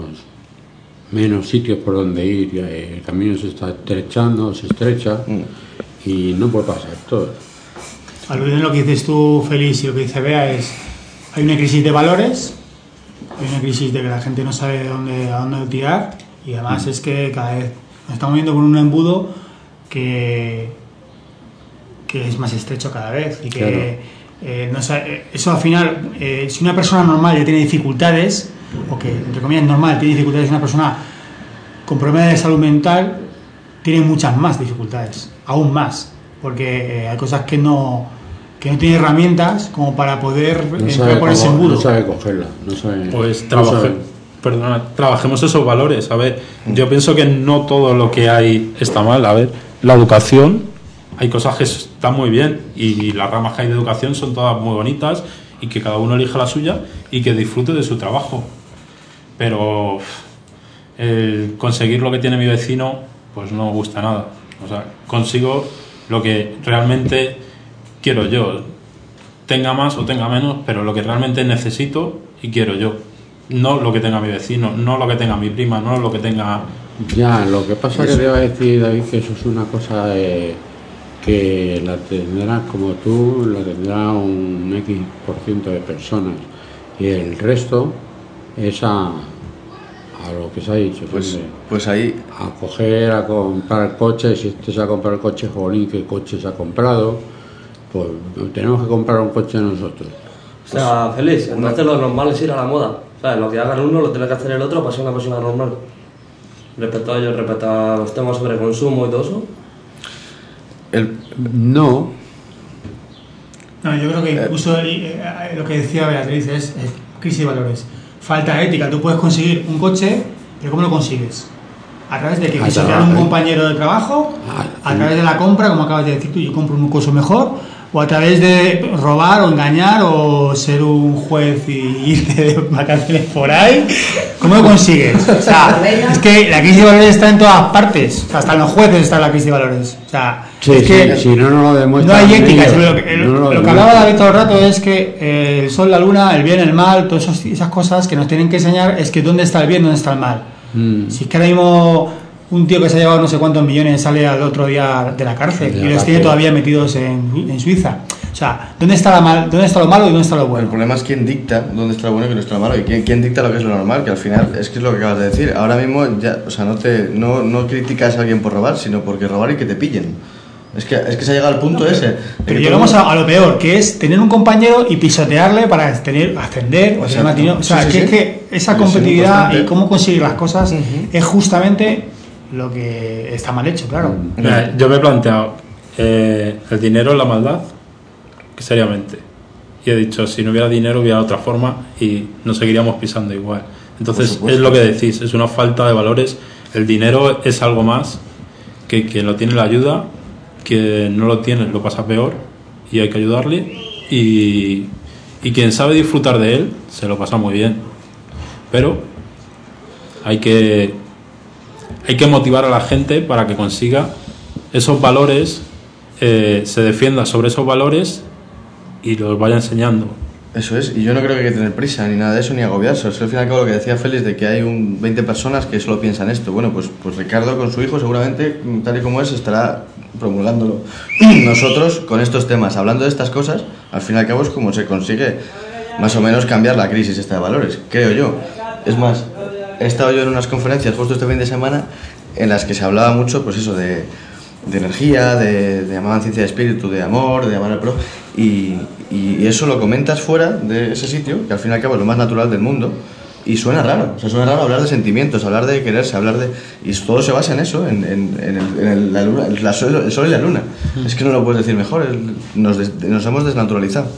menos sitios por donde ir. Y el camino se está estrechando, se estrecha y no puede pasar todo. Aludiendo a lo que dices tú, Félix, y lo que dice Bea es: hay una crisis de valores, hay una crisis de que la gente no sabe a dónde tirar, y además es que cada vez nos estamos viendo con un embudo que es más estrecho cada vez y que... Claro. Eso al final, si una persona normal ya tiene dificultades, o que entre comillas normal tiene dificultades, una persona con problemas de salud mental tiene muchas más dificultades, aún más, porque hay cosas que no tiene herramientas como para poder entrar por ese embudo. No sabe cogerla, no sabe. Pues trabajemos esos valores. A ver, yo pienso que no todo lo que hay está mal. A ver, la educación, hay cosas que están muy bien y las ramas que hay de educación son todas muy bonitas y que cada uno elija la suya y que disfrute de su trabajo. Pero conseguir lo que tiene mi vecino, pues no me gusta nada. O sea, consigo lo que realmente quiero yo. Tenga más o tenga menos, pero lo que realmente necesito y quiero yo. No lo que tenga mi vecino, no lo que tenga mi prima, no lo que tenga... Ya, lo que pasa es que te iba a decir, David, que eso es una cosa... que la tendrá como tú, la tendrá un X% de personas y el resto es a a lo que se ha dicho. Pues ahí... A comprar coches, si este se ha comprado el coche, jolín, ¿qué coche se ha comprado? Pues tenemos que comprar un coche nosotros. O sea, Félix, entonces lo normal es ir a la moda. ¿Sabes? Lo que hagan uno lo tiene que hacer el otro para ser una persona normal. Respecto a ellos, respecto a los temas sobre consumo y todo eso. No, yo creo que incluso lo que decía Beatriz es crisis de valores. Falta ética. Tú puedes conseguir un coche, pero ¿cómo lo consigues? A través de que pisotear a un compañero de trabajo, a través de la compra, como acabas de decir tú, yo compro un coche mejor, o a través de robar o engañar o ser un juez y irte de vacaciones por ahí. ¿Cómo lo consigues? O sea, es que la crisis de valores está en todas partes. O sea, hasta en los jueces está la crisis de valores. O sea, sí, es que si no lo demuestra. No hay ética. Lo que hablaba David todo el rato es que el sol, la luna, el bien, el mal, todas esas cosas que nos tienen que enseñar es que dónde está el bien, dónde está el mal. Si es que ahora mismo un tío que se ha llevado no sé cuántos millones sale al otro día de la cárcel y los tiene todavía metidos en Suiza. O sea, ¿dónde está lo malo y dónde está lo bueno? El problema es quién dicta dónde está lo bueno y dónde está lo malo, y quién dicta lo que es lo normal, que al final es que es lo que acabas de decir. Ahora mismo ya, o sea, no criticas a alguien por robar, sino porque robar y que te pillen. Es que se ha llegado al punto ese. Pero llegamos a lo peor, que es tener un compañero y pisotearle para ascender o tener más dinero. O sea, es que esa competitividad y cómo conseguir las cosas es justamente lo que está mal hecho, claro. Yo me he planteado el dinero es la maldad, seriamente, y he dicho, si no hubiera dinero hubiera otra forma y nos seguiríamos pisando igual. Entonces es lo que decís, es una falta de valores. El dinero es algo más que quien lo tiene la ayuda, quien no lo tiene lo pasa peor y hay que ayudarle, y quien sabe disfrutar de él se lo pasa muy bien, pero hay que motivar a la gente para que consiga esos valores, se defienda sobre esos valores y los vaya enseñando. Eso es, y yo no creo que hay que tener prisa ni nada de eso, ni agobiarse. Es al final lo que decía Félix, de que hay 20 personas que solo piensan esto. Bueno, pues Ricardo con su hijo seguramente, tal y como es, estará promulgándolo. Nosotros con estos temas, hablando de estas cosas, al fin y al cabo es como se consigue más o menos cambiar la crisis esta de valores, creo yo. Es más, he estado yo en unas conferencias justo este fin de semana en las que se hablaba mucho, pues eso, de energía, de llamar ciencia de espíritu, de amor, de llamar al pro, y eso lo comentas fuera de ese sitio, que al fin y al cabo es lo más natural del mundo, y suena raro. O sea, suena raro hablar de sentimientos, hablar de quererse, hablar de... Y todo se basa en eso, en la luna, el sol y la luna. Es que no lo puedes decir mejor, nos hemos desnaturalizado.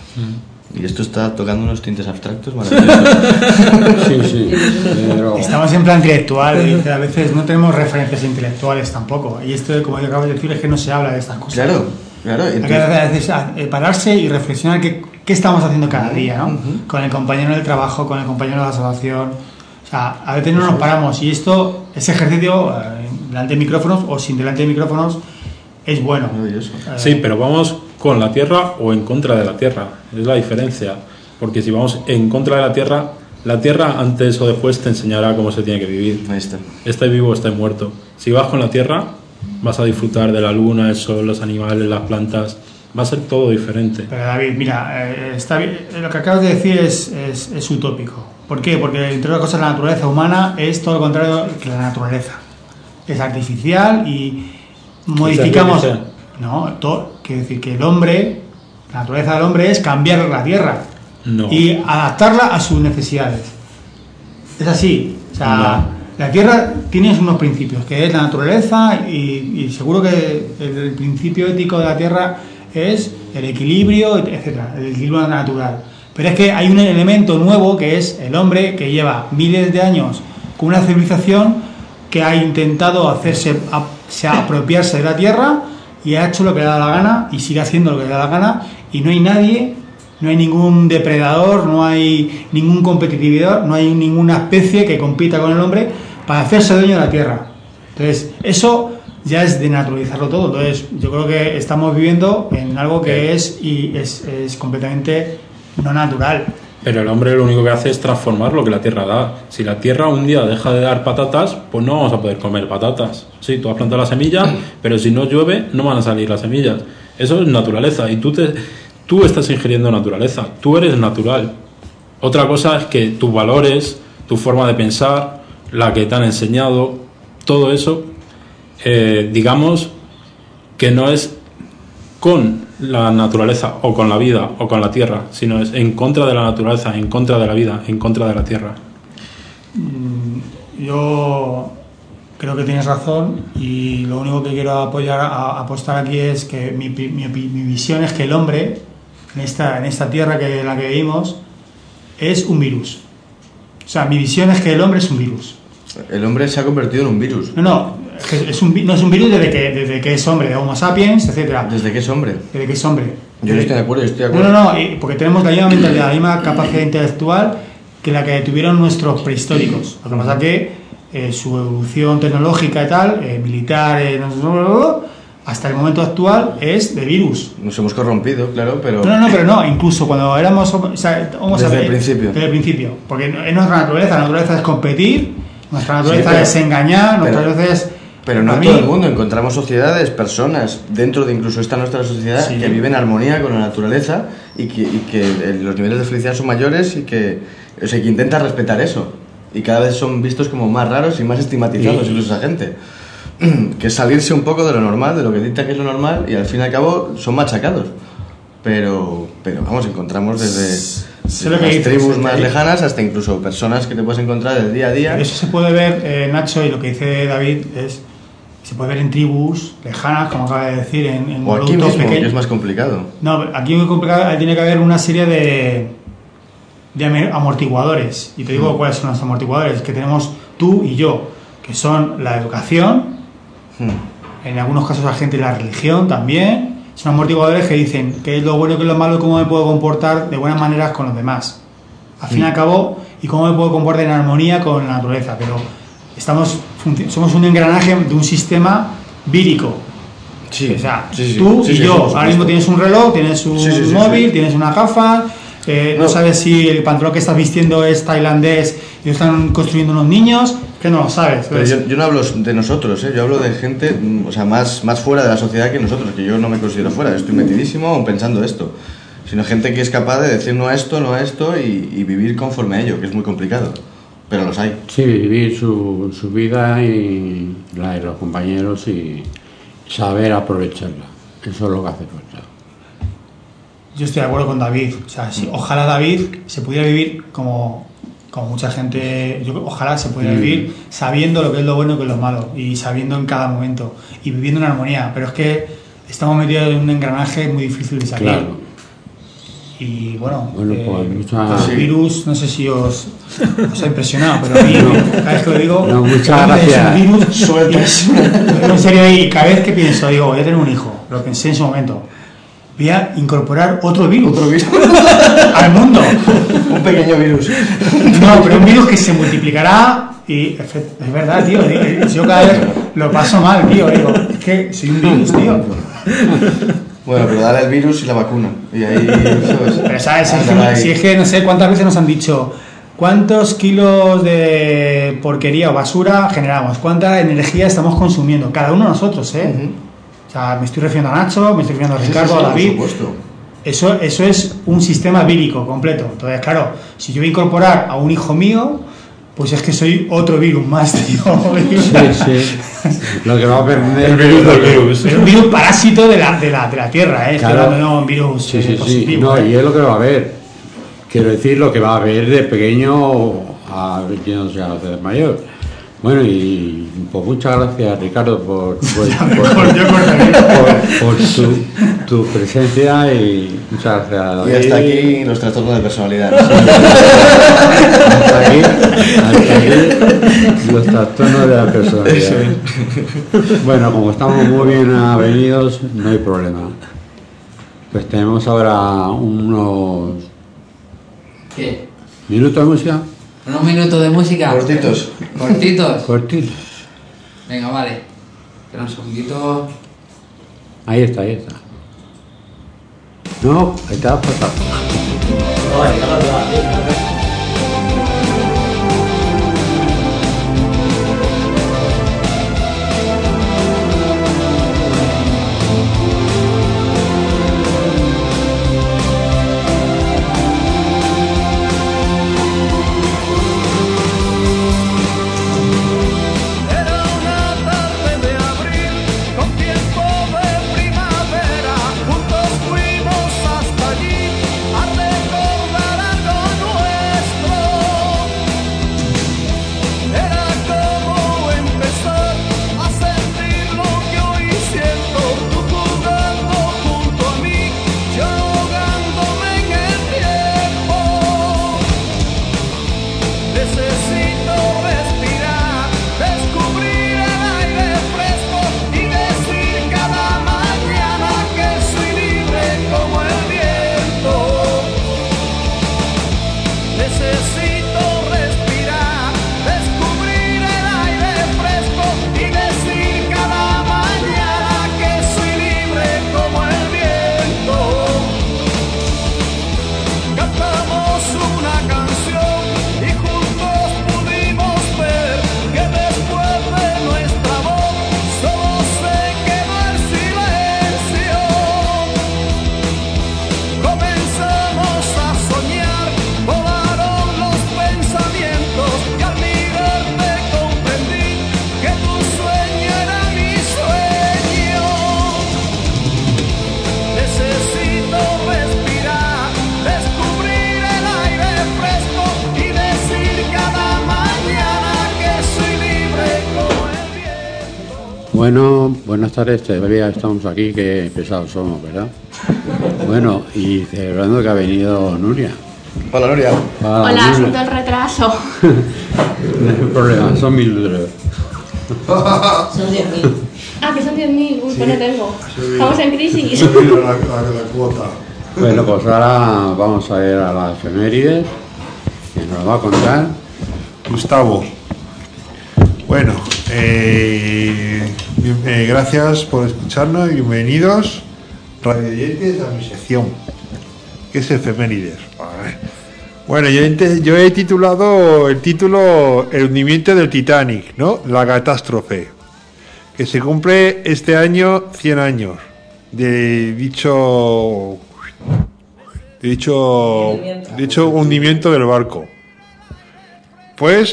Y esto está tocando unos tintes abstractos maravillosos. Sí, pero... Estamos en plan intelectual y a veces no tenemos referencias intelectuales tampoco. Y esto, como acabo de decir, es que no se habla de estas cosas. Claro. Hay que a veces pararse y reflexionar qué estamos haciendo cada día, ¿no? Con el compañero del trabajo, con el compañero de la asociación. O sea, a veces no nos paramos. Y ese ejercicio, delante de micrófonos o sin delante de micrófonos, es bueno. Sí, pero vamos con la Tierra o en contra de la Tierra. Es la diferencia. Porque si vamos en contra de la Tierra antes o después te enseñará cómo se tiene que vivir. Ahí está. Estáis vivo o estáis muerto. Si vas con la Tierra, vas a disfrutar de la luna, el sol, los animales, las plantas. Va a ser todo diferente. Pero David, mira, está bien, lo que acabas de decir es utópico. ¿Por qué? Porque entre otras cosas la naturaleza humana es todo lo contrario que la naturaleza. Es artificial y modificamos... quiere decir que el hombre, la naturaleza del hombre es cambiar la tierra y adaptarla a sus necesidades. Es así. O sea, la tierra tiene unos principios, que es la naturaleza, y seguro que el principio ético de la tierra es el equilibrio, etcétera, el equilibrio natural. Pero es que hay un elemento nuevo que es el hombre, que lleva miles de años con una civilización que ha intentado apropiarse de la tierra y ha hecho lo que le da la gana y sigue haciendo lo que le da la gana, y no hay nadie, no hay ningún depredador, no hay ningún competitividad, no hay ninguna especie que compita con el hombre para hacerse dueño de la tierra. Entonces, eso ya es denaturalizarlo todo. Entonces, yo creo que estamos viviendo en algo que es completamente no natural. Pero el hombre lo único que hace es transformar lo que la tierra da. Si la tierra un día deja de dar patatas, pues no vamos a poder comer patatas. Sí, tú has plantado la semilla, pero si no llueve, no van a salir las semillas. Eso es naturaleza, y tú estás ingiriendo naturaleza. Tú eres natural. Otra cosa es que tus valores, tu forma de pensar, la que te han enseñado, todo eso, digamos que no es con la naturaleza o con la vida o con la tierra, sino es en contra de la naturaleza, en contra de la vida, en contra de la tierra. Yo creo que tienes razón y lo único que quiero apostar aquí es que mi visión es que el hombre en esta tierra en la que vivimos es un virus. O sea, mi visión es que el hombre es un virus. El hombre se ha convertido en un virus. No es un virus desde que es hombre, de Homo sapiens, etcétera. ¿Desde que es hombre? Desde que es hombre. Yo no estoy de acuerdo, No, porque tenemos la misma mentalidad, la misma capacidad intelectual que la que tuvieron nuestros prehistóricos. Lo que pasa es que su evolución tecnológica y tal, militar, hasta el momento actual es de virus. Nos hemos corrompido, claro, pero... No, incluso cuando éramos Homo sapiens... Desde el principio. Desde el principio, porque es nuestra naturaleza. La naturaleza es competir, nuestra naturaleza es engañar, nuestra naturaleza es... Pero no en todo el mundo, encontramos sociedades, personas, dentro de incluso esta nuestra sociedad, que viven en armonía con la naturaleza y que los niveles de felicidad son mayores y que intentan respetar eso. Y cada vez son vistos como más raros y más estigmatizados incluso esa gente. Que es salirse un poco de lo normal, de lo que dicta que es lo normal, y al fin y al cabo son machacados. Pero vamos, encontramos desde las tribus más lejanas hasta incluso personas que te puedes encontrar del día a día. Eso se puede ver, Nacho, y lo que dice David se puede ver en tribus lejanas, como acaba de decir, en o aquí mismo, que es más complicado. No, aquí es muy complicado, tiene que haber una serie de amortiguadores. Y te digo cuáles son los amortiguadores que tenemos tú y yo, que son la educación, en algunos casos la gente y la religión también. Son amortiguadores que dicen qué es lo bueno y qué es lo malo, cómo me puedo comportar de buenas maneras con los demás. Al fin y al cabo, y cómo me puedo comportar en armonía con la naturaleza. Pero somos un engranaje de un sistema vírico. Sí, o sea, tú y yo. Ahora mismo tienes un reloj, tienes un móvil, tienes una gafa. No sabes si el pantalón que estás vistiendo es tailandés y lo están construyendo unos niños, que no lo sabes. Pero yo no hablo de nosotros, yo hablo de gente, o sea, más fuera de la sociedad que nosotros, que yo no me considero fuera, estoy metidísimo pensando esto, sino gente que es capaz de decir no a esto y vivir conforme a ello, que es muy complicado, pero los hay. Sí, vivir su vida y la de los compañeros y saber aprovecharla, eso es lo que hace falta. Yo estoy de acuerdo con David. O sea, ojalá David se pudiera vivir como mucha gente. Ojalá se pudiera vivir sabiendo lo que es lo bueno y lo que es lo malo. Y sabiendo en cada momento. Y viviendo en armonía. Pero es que estamos metidos en un engranaje muy difícil de salir. Claro. Y bueno, pues el virus, no sé si os ha impresionado, pero a mí, cada vez que lo digo, muchas gracias. Es un virus, sueltas. En serio, y cada vez que pienso, digo, voy a tener un hijo. Lo pensé en su momento. Voy a incorporar otro virus al mundo. Un pequeño virus. No, pero un virus que se multiplicará y es verdad, tío. Yo cada vez lo paso mal, tío. Digo, es que soy un virus, tío. Bueno, pero dale el virus y la vacuna. Y ahí, ¿sabes? Pero sabes, si es que no sé cuántas veces nos han dicho cuántos kilos de porquería o basura generamos, cuánta energía estamos consumiendo, cada uno de nosotros, O sea, me estoy refiriendo a Nacho, me estoy refiriendo a Ricardo, a David. Por supuesto. Eso es un sistema vírico completo. Entonces, claro, si yo voy a incorporar a un hijo mío, pues es que soy otro virus más, tío. Sí. Lo que va a perder el virus. Es un virus parásito de la tierra, Claro. No un virus positivo. No, y es lo que va a haber. Quiero decir, lo que va a haber de pequeño a yéndose a hacer mayor. Bueno, y pues muchas gracias, Ricardo, por tu presencia y muchas gracias, David. Y hasta aquí los trastornos de personalidad. Hasta aquí los trastornos de la personalidad. Bueno, como estamos muy bien avenidos, no hay problema. Pues tenemos ahora unos... ¿Qué? ¿Minutos de música? ¿Unos minutos de música? Cortitos. ¿Cortitos? Venga, vale. Espera un segundito. Ahí está. No, ahí está faltando. Bueno, buenas tardes, todavía estamos aquí, que pesados somos, ¿verdad? Bueno, y celebrando que ha venido Nuria. Hola, Nuria. Hola, Nuria. siento el retraso. No hay problema, son 1.000 euros. Son 10.000. Ah, que son 10.000. Uy, pues no tengo. Estamos en crisis. La cuota. Bueno, pues ahora vamos a ir a las efemérides, que nos lo va a contar Gustavo. Bueno, gracias por escucharnos y bienvenidos, radioyentes, a mi sección, que es efemérides. Bueno, yo he titulado el título El hundimiento del Titanic, ¿no? La catástrofe, que se cumple este año 100 años de dicho hundimiento del barco. Pues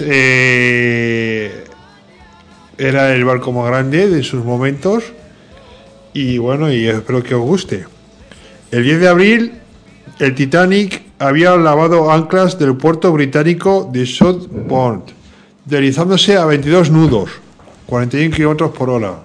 era el barco más grande de sus momentos y bueno, y espero que os guste. El 10 de abril el Titanic había lavado anclas del puerto británico de Southport, deslizándose a 22 nudos, 41 km por hora.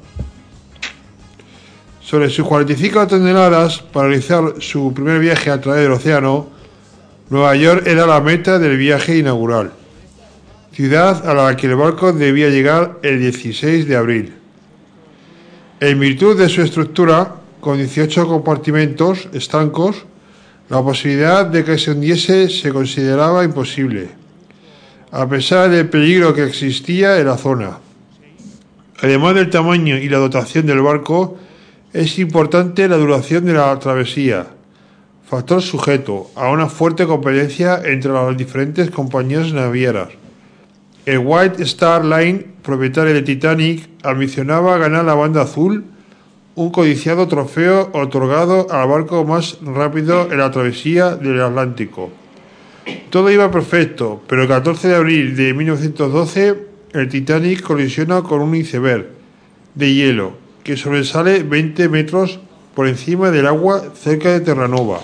Sobre sus 45 toneladas, para realizar su primer viaje a través del océano, Nueva York era la meta del viaje inaugural, ciudad a la que el barco debía llegar el 16 de abril. En virtud de su estructura, con 18 compartimentos estancos, la posibilidad de que se hundiese se consideraba imposible, a pesar del peligro que existía en la zona. Además del tamaño y la dotación del barco, es importante la duración de la travesía, factor sujeto a una fuerte competencia entre las diferentes compañías navieras. El White Star Line, propietario de Titanic, ambicionaba ganar la banda azul, un codiciado trofeo otorgado al barco más rápido en la travesía del Atlántico. Todo iba perfecto, pero el 14 de abril de 1912 el Titanic colisiona con un iceberg de hielo que sobresale 20 metros por encima del agua cerca de Terranova.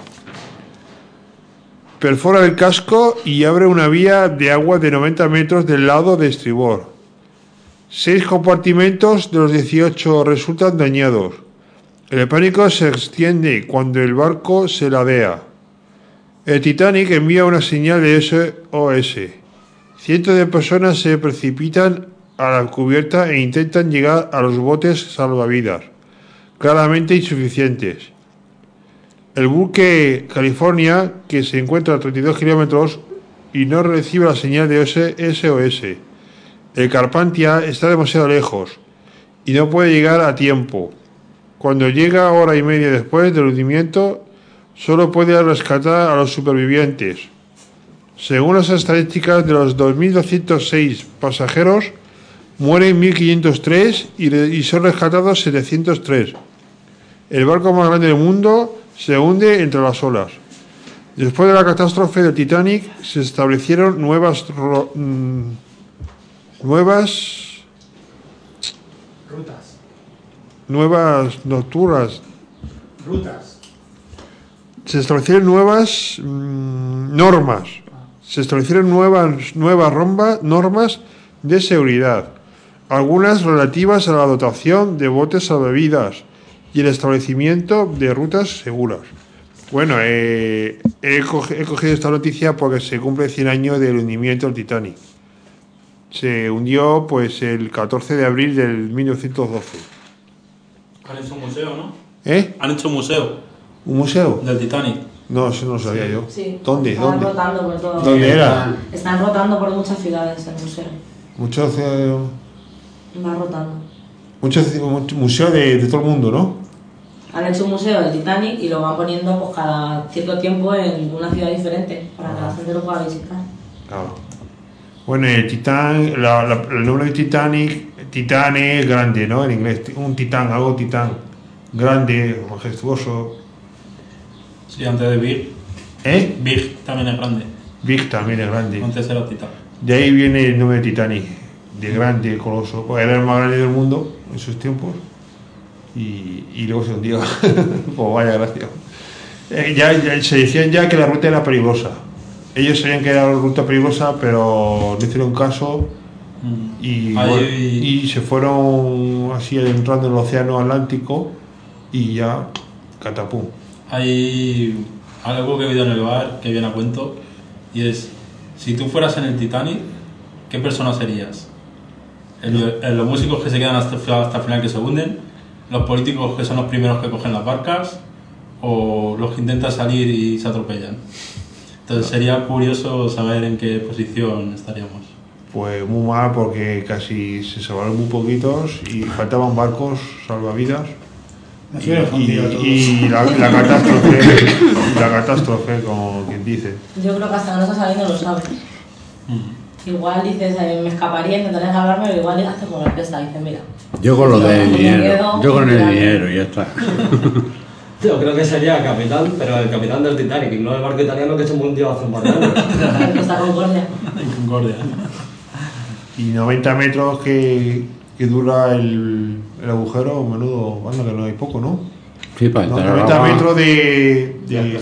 Perfora el casco y abre una vía de agua de 90 metros del lado de estribor. 6 compartimentos de los 18 resultan dañados. El pánico se extiende cuando el barco se ladea. El Titanic envía una señal de SOS. Cientos de personas se precipitan a la cubierta e intentan llegar a los botes salvavidas, claramente insuficientes. El buque California, que se encuentra a 32 kilómetros y no recibe la señal de SOS. El Carpathia está demasiado lejos y no puede llegar a tiempo. Cuando llega hora y media después del hundimiento, solo puede rescatar a los supervivientes. Según las estadísticas, de los 2.206 pasajeros, mueren 1.503 y son rescatados 703. El barco más grande del mundo se hunde entre las olas. Después de la catástrofe del Titanic, se establecieron nuevas nocturnas. Se establecieron nuevas normas. Se establecieron nuevas normas de seguridad, algunas relativas a la dotación de botes salvavidas y el establecimiento de rutas seguras. Bueno, he cogido esta noticia porque se cumple 100 años del hundimiento del Titanic. Se hundió pues el 14 de abril del 1912. Han hecho un museo, ¿no? Han hecho un museo. ¿Un museo? Del Titanic. No, eso no lo sabía yo. Sí. ¿Dónde? Están rotando por todo. ¿Dónde era? Están rotando por muchas ciudades el museo. Muchos Va rotando. museos de todo el mundo, ¿no? Han hecho un museo del Titanic y lo van poniendo pues cada cierto tiempo en una ciudad diferente para que la gente lo pueda visitar. Claro. Bueno, el Titán, el nombre de Titanic, Titán es grande, ¿no? En inglés, un titán, algo titán. Grande, majestuoso. Sí, antes de Big. Big también es grande. Big también es grande. Antes era Titán. De ahí viene el nombre de Titanic, de grande, coloso. Pues era el más grande del mundo en sus tiempos. Y luego se hundió. Pues vaya gracia. Ya se decían ya que la ruta era peligrosa. Ellos sabían que era una ruta peligrosa, pero no hicieron caso y se fueron así entrando en el océano Atlántico y ya catapum. Hay algo que he oído en el bar que viene a cuento, y es: si tú fueras en el Titanic, ¿qué persona serías? ¿Los músicos que se quedan hasta el final, que se hunden? ¿Los políticos, que son los primeros que cogen las barcas? ¿O los que intentan salir y se atropellan? Entonces sería curioso saber en qué posición estaríamos. Pues muy mal, porque casi se salvaron muy poquitos y faltaban barcos salvavidas. Y la catástrofe, como quien dice. Yo creo que hasta que no estás saliendo lo sabes. Igual dices, me escaparía, intentaré salvarme, pero igual haces como la empresa, dices, mira. Yo con lo del dinero, yo con el dinero, ya está. Yo creo que sería capitán, pero el capitán del Titanic, y no el barco italiano que se hundió hace un par de años. Costa Concordia. Concordia. Y 90 metros que dura el agujero, menudo, bueno, que no hay poco, ¿no? Sí, para entrar 90 metros de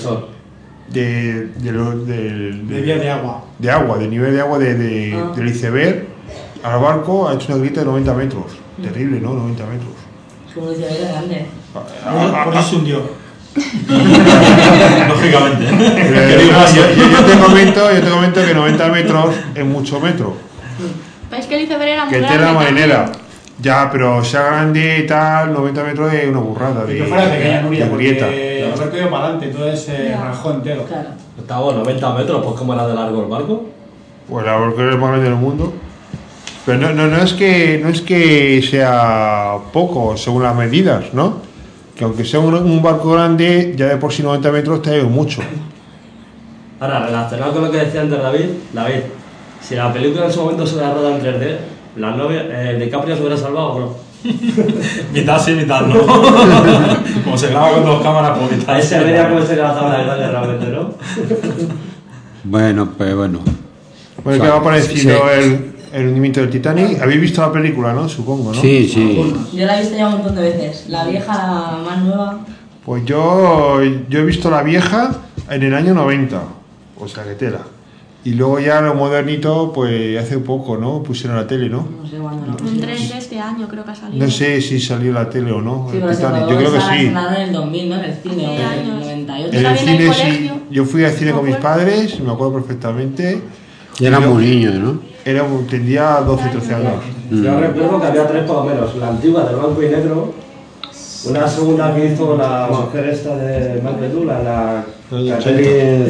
vía de agua. De agua, de nivel de agua del iceberg al barco ha hecho una grieta de 90 metros. Terrible, ¿no? 90 metros. Es como un iceberg grande. Por eso se hundió. Lógicamente. Yo te comento que 90 metros es mucho metro. Es que el iceberg era muy que grande. tela marinera. Ya, pero sea grande y tal, 90 metros es una burrada. Que fuera pequeña, Nuria, grieta. porque el barco iba para adelante, entonces se rajó entero. Claro. Estaba a 90 metros, pues ¿cómo era de largo el barco? Pues la barco es más grande del mundo. Pero no es que sea poco según las medidas, ¿no? Que aunque sea un barco grande, ya de por sí 90 metros te ha ido mucho. Ahora, relacionado con lo que decía antes David, si la película en su momento se hubiera rodado en 3D, la novia, DiCaprio se hubiera salvado o no. Mitad sí, mitad no. Como se graba con 2 cámaras, pues mitad. Ahí se vería cómo se grababa la grande realmente, ¿no? Bueno, pues bueno. Bueno, ¿qué va pareciendo el hundimiento del Titanic? ¿Habéis visto la película, no? Supongo, ¿no? Sí, sí. Yo la he visto ya un montón de veces. La vieja, la más nueva. Pues yo he visto la vieja en el año 90. O sea, que tela. Y luego ya lo modernito, pues hace poco, ¿no? Pusieron la tele, ¿no? No sé cuándo la Un 3 de este año creo que ha salido. No sé si salió la tele o no. Sí, el pero Titanic. se Yo creo que la sí. estrenaron en el 2000, ¿no? En el cine, o en el 98. En el cine sí. Yo fui al cine con mis padres, me acuerdo perfectamente. Y era muy niño, ¿no? Tendría 12, 13 años. Yo recuerdo que había 3 por lo menos. La antigua del blanco y negro, una segunda que hizo la mujer esta de Malvedú, la de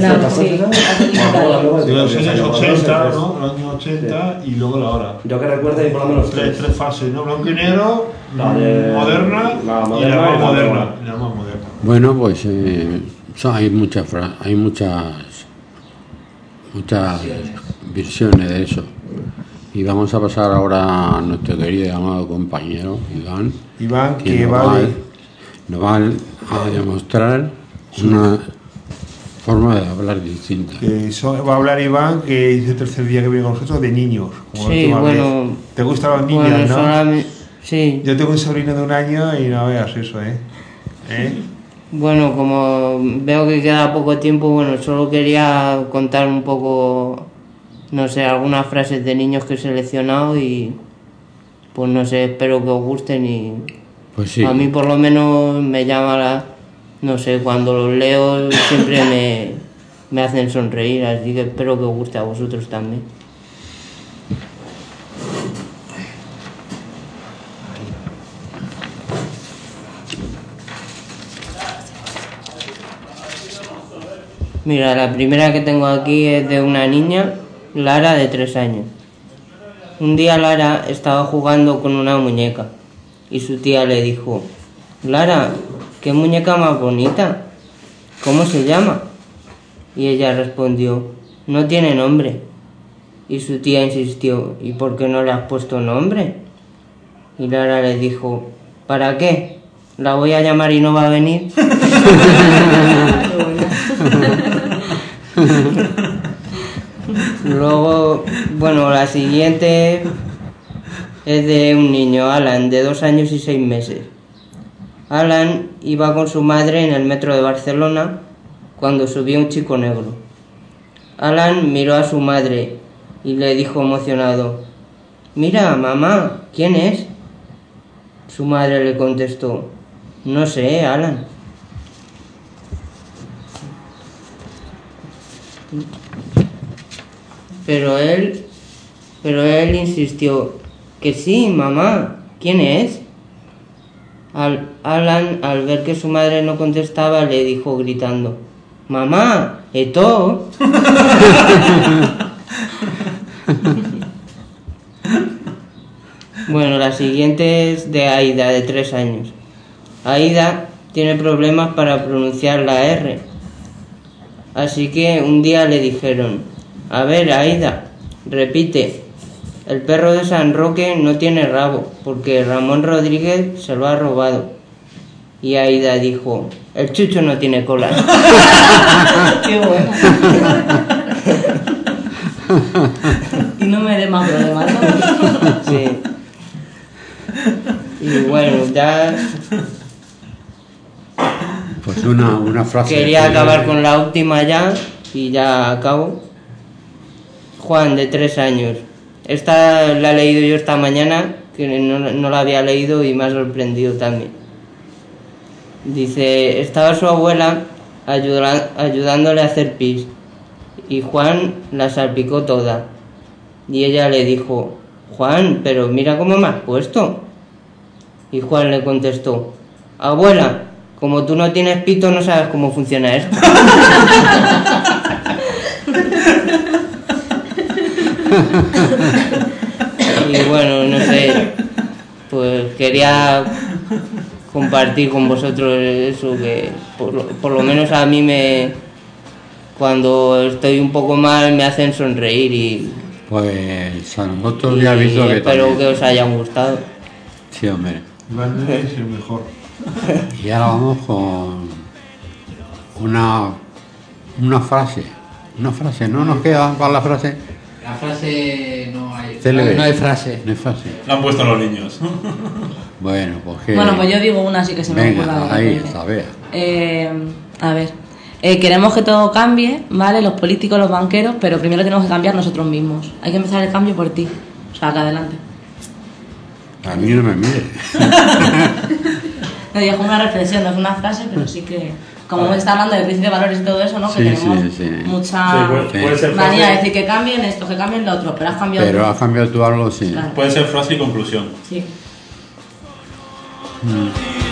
los años 80, ¿no? Los años 80 y luego la hora. Yo que recuerdo hay por lo menos 3 fases, ¿no? Blanco y negro, moderna y la más moderna. Bueno, pues hay muchas versiones de eso. Y vamos a pasar ahora a nuestro querido y amado compañero Iván, que nos va a demostrar una forma de hablar distinta. Va a hablar Iván, que es el tercer día que viene con nosotros, de niños. Como sí, bueno. Vez. ¿Te gustan los niños, bueno, no? Sí. Yo tengo un sobrino de 1 año y no veas eso, ¿eh? Bueno, como veo que queda poco tiempo, bueno, solo quería contar un poco, no sé, algunas frases de niños que he seleccionado y pues no sé, espero que os gusten y pues sí. A mí por lo menos me llama no sé, cuando los leo siempre me hacen sonreír, así que espero que os guste a vosotros también. Mira, la primera que tengo aquí es de una niña, Lara, de 3 años. Un día Lara estaba jugando con una muñeca y su tía le dijo: Lara, ¿qué muñeca más bonita? ¿Cómo se llama? Y ella respondió: no tiene nombre. Y su tía insistió: ¿y por qué no le has puesto nombre? Y Lara le dijo: ¿para qué? ¿La voy a llamar y no va a venir? Luego, bueno, la siguiente es de un niño, Alan, de 2 años y 6 meses. Alan iba con su madre en el metro de Barcelona cuando subió un chico negro. Alan miró a su madre y le dijo emocionado: mira, mamá, ¿quién es? Su madre le contestó, no sé, Alan. Pero él insistió, que sí, mamá, ¿quién es? Alan, al ver que su madre no contestaba, le dijo gritando, mamá, ¿esto? Bueno, la siguiente es de Aida, de 3 años. Aida tiene problemas para pronunciar la R. Así que un día le dijeron, a ver, Aida, repite, el perro de San Roque no tiene rabo, porque Ramón Rodríguez se lo ha robado. Y Aida dijo, el chucho no tiene cola. Qué bueno. Y no me dé más problemas, ¿no? Sí. Y bueno, ya... Pues una frase... Quería acabar con la última ya, y ya acabo. Juan, de 3 años. Esta la he leído yo esta mañana, que no la había leído y me ha sorprendido también. Dice, estaba su abuela ayudándole a hacer pis, y Juan la salpicó toda. Y ella le dijo, Juan, pero mira cómo me has puesto. Y Juan le contestó, abuela, como tú no tienes pito no sabes cómo funciona esto. Y bueno, no sé, pues quería compartir con vosotros eso, que por lo menos a mí cuando estoy un poco mal me hacen sonreír y... Pues a nosotros ya he visto que espero también. que os hayan gustado. Sí, hombre. Iván es el mejor. Y ahora vamos con una frase. Una frase, ¿no nos queda para la frase? La frase no hay. CLB. No hay frase. No hay frase. La han puesto los niños. Bueno, pues que... Bueno, pues yo digo una así que se me ocurre. Venga, ahí está, vea. A ver. Queremos que todo cambie, ¿vale? Los políticos, los banqueros, pero primero tenemos que cambiar nosotros mismos. Hay que empezar el cambio por ti. O sea, que adelante. A mí no me mire. No, digo, es una reflexión, no es una frase, pero sí que... Como está hablando de principios de valores y todo eso, ¿no? Sí, que tenemos sí. mucha puede ser manía de frase. decir que cambien esto, que cambien lo otro, pero has cambiado Pero tú. has cambiado tú algo, sí. Claro. Puede ser frase y conclusión. Sí. Mm.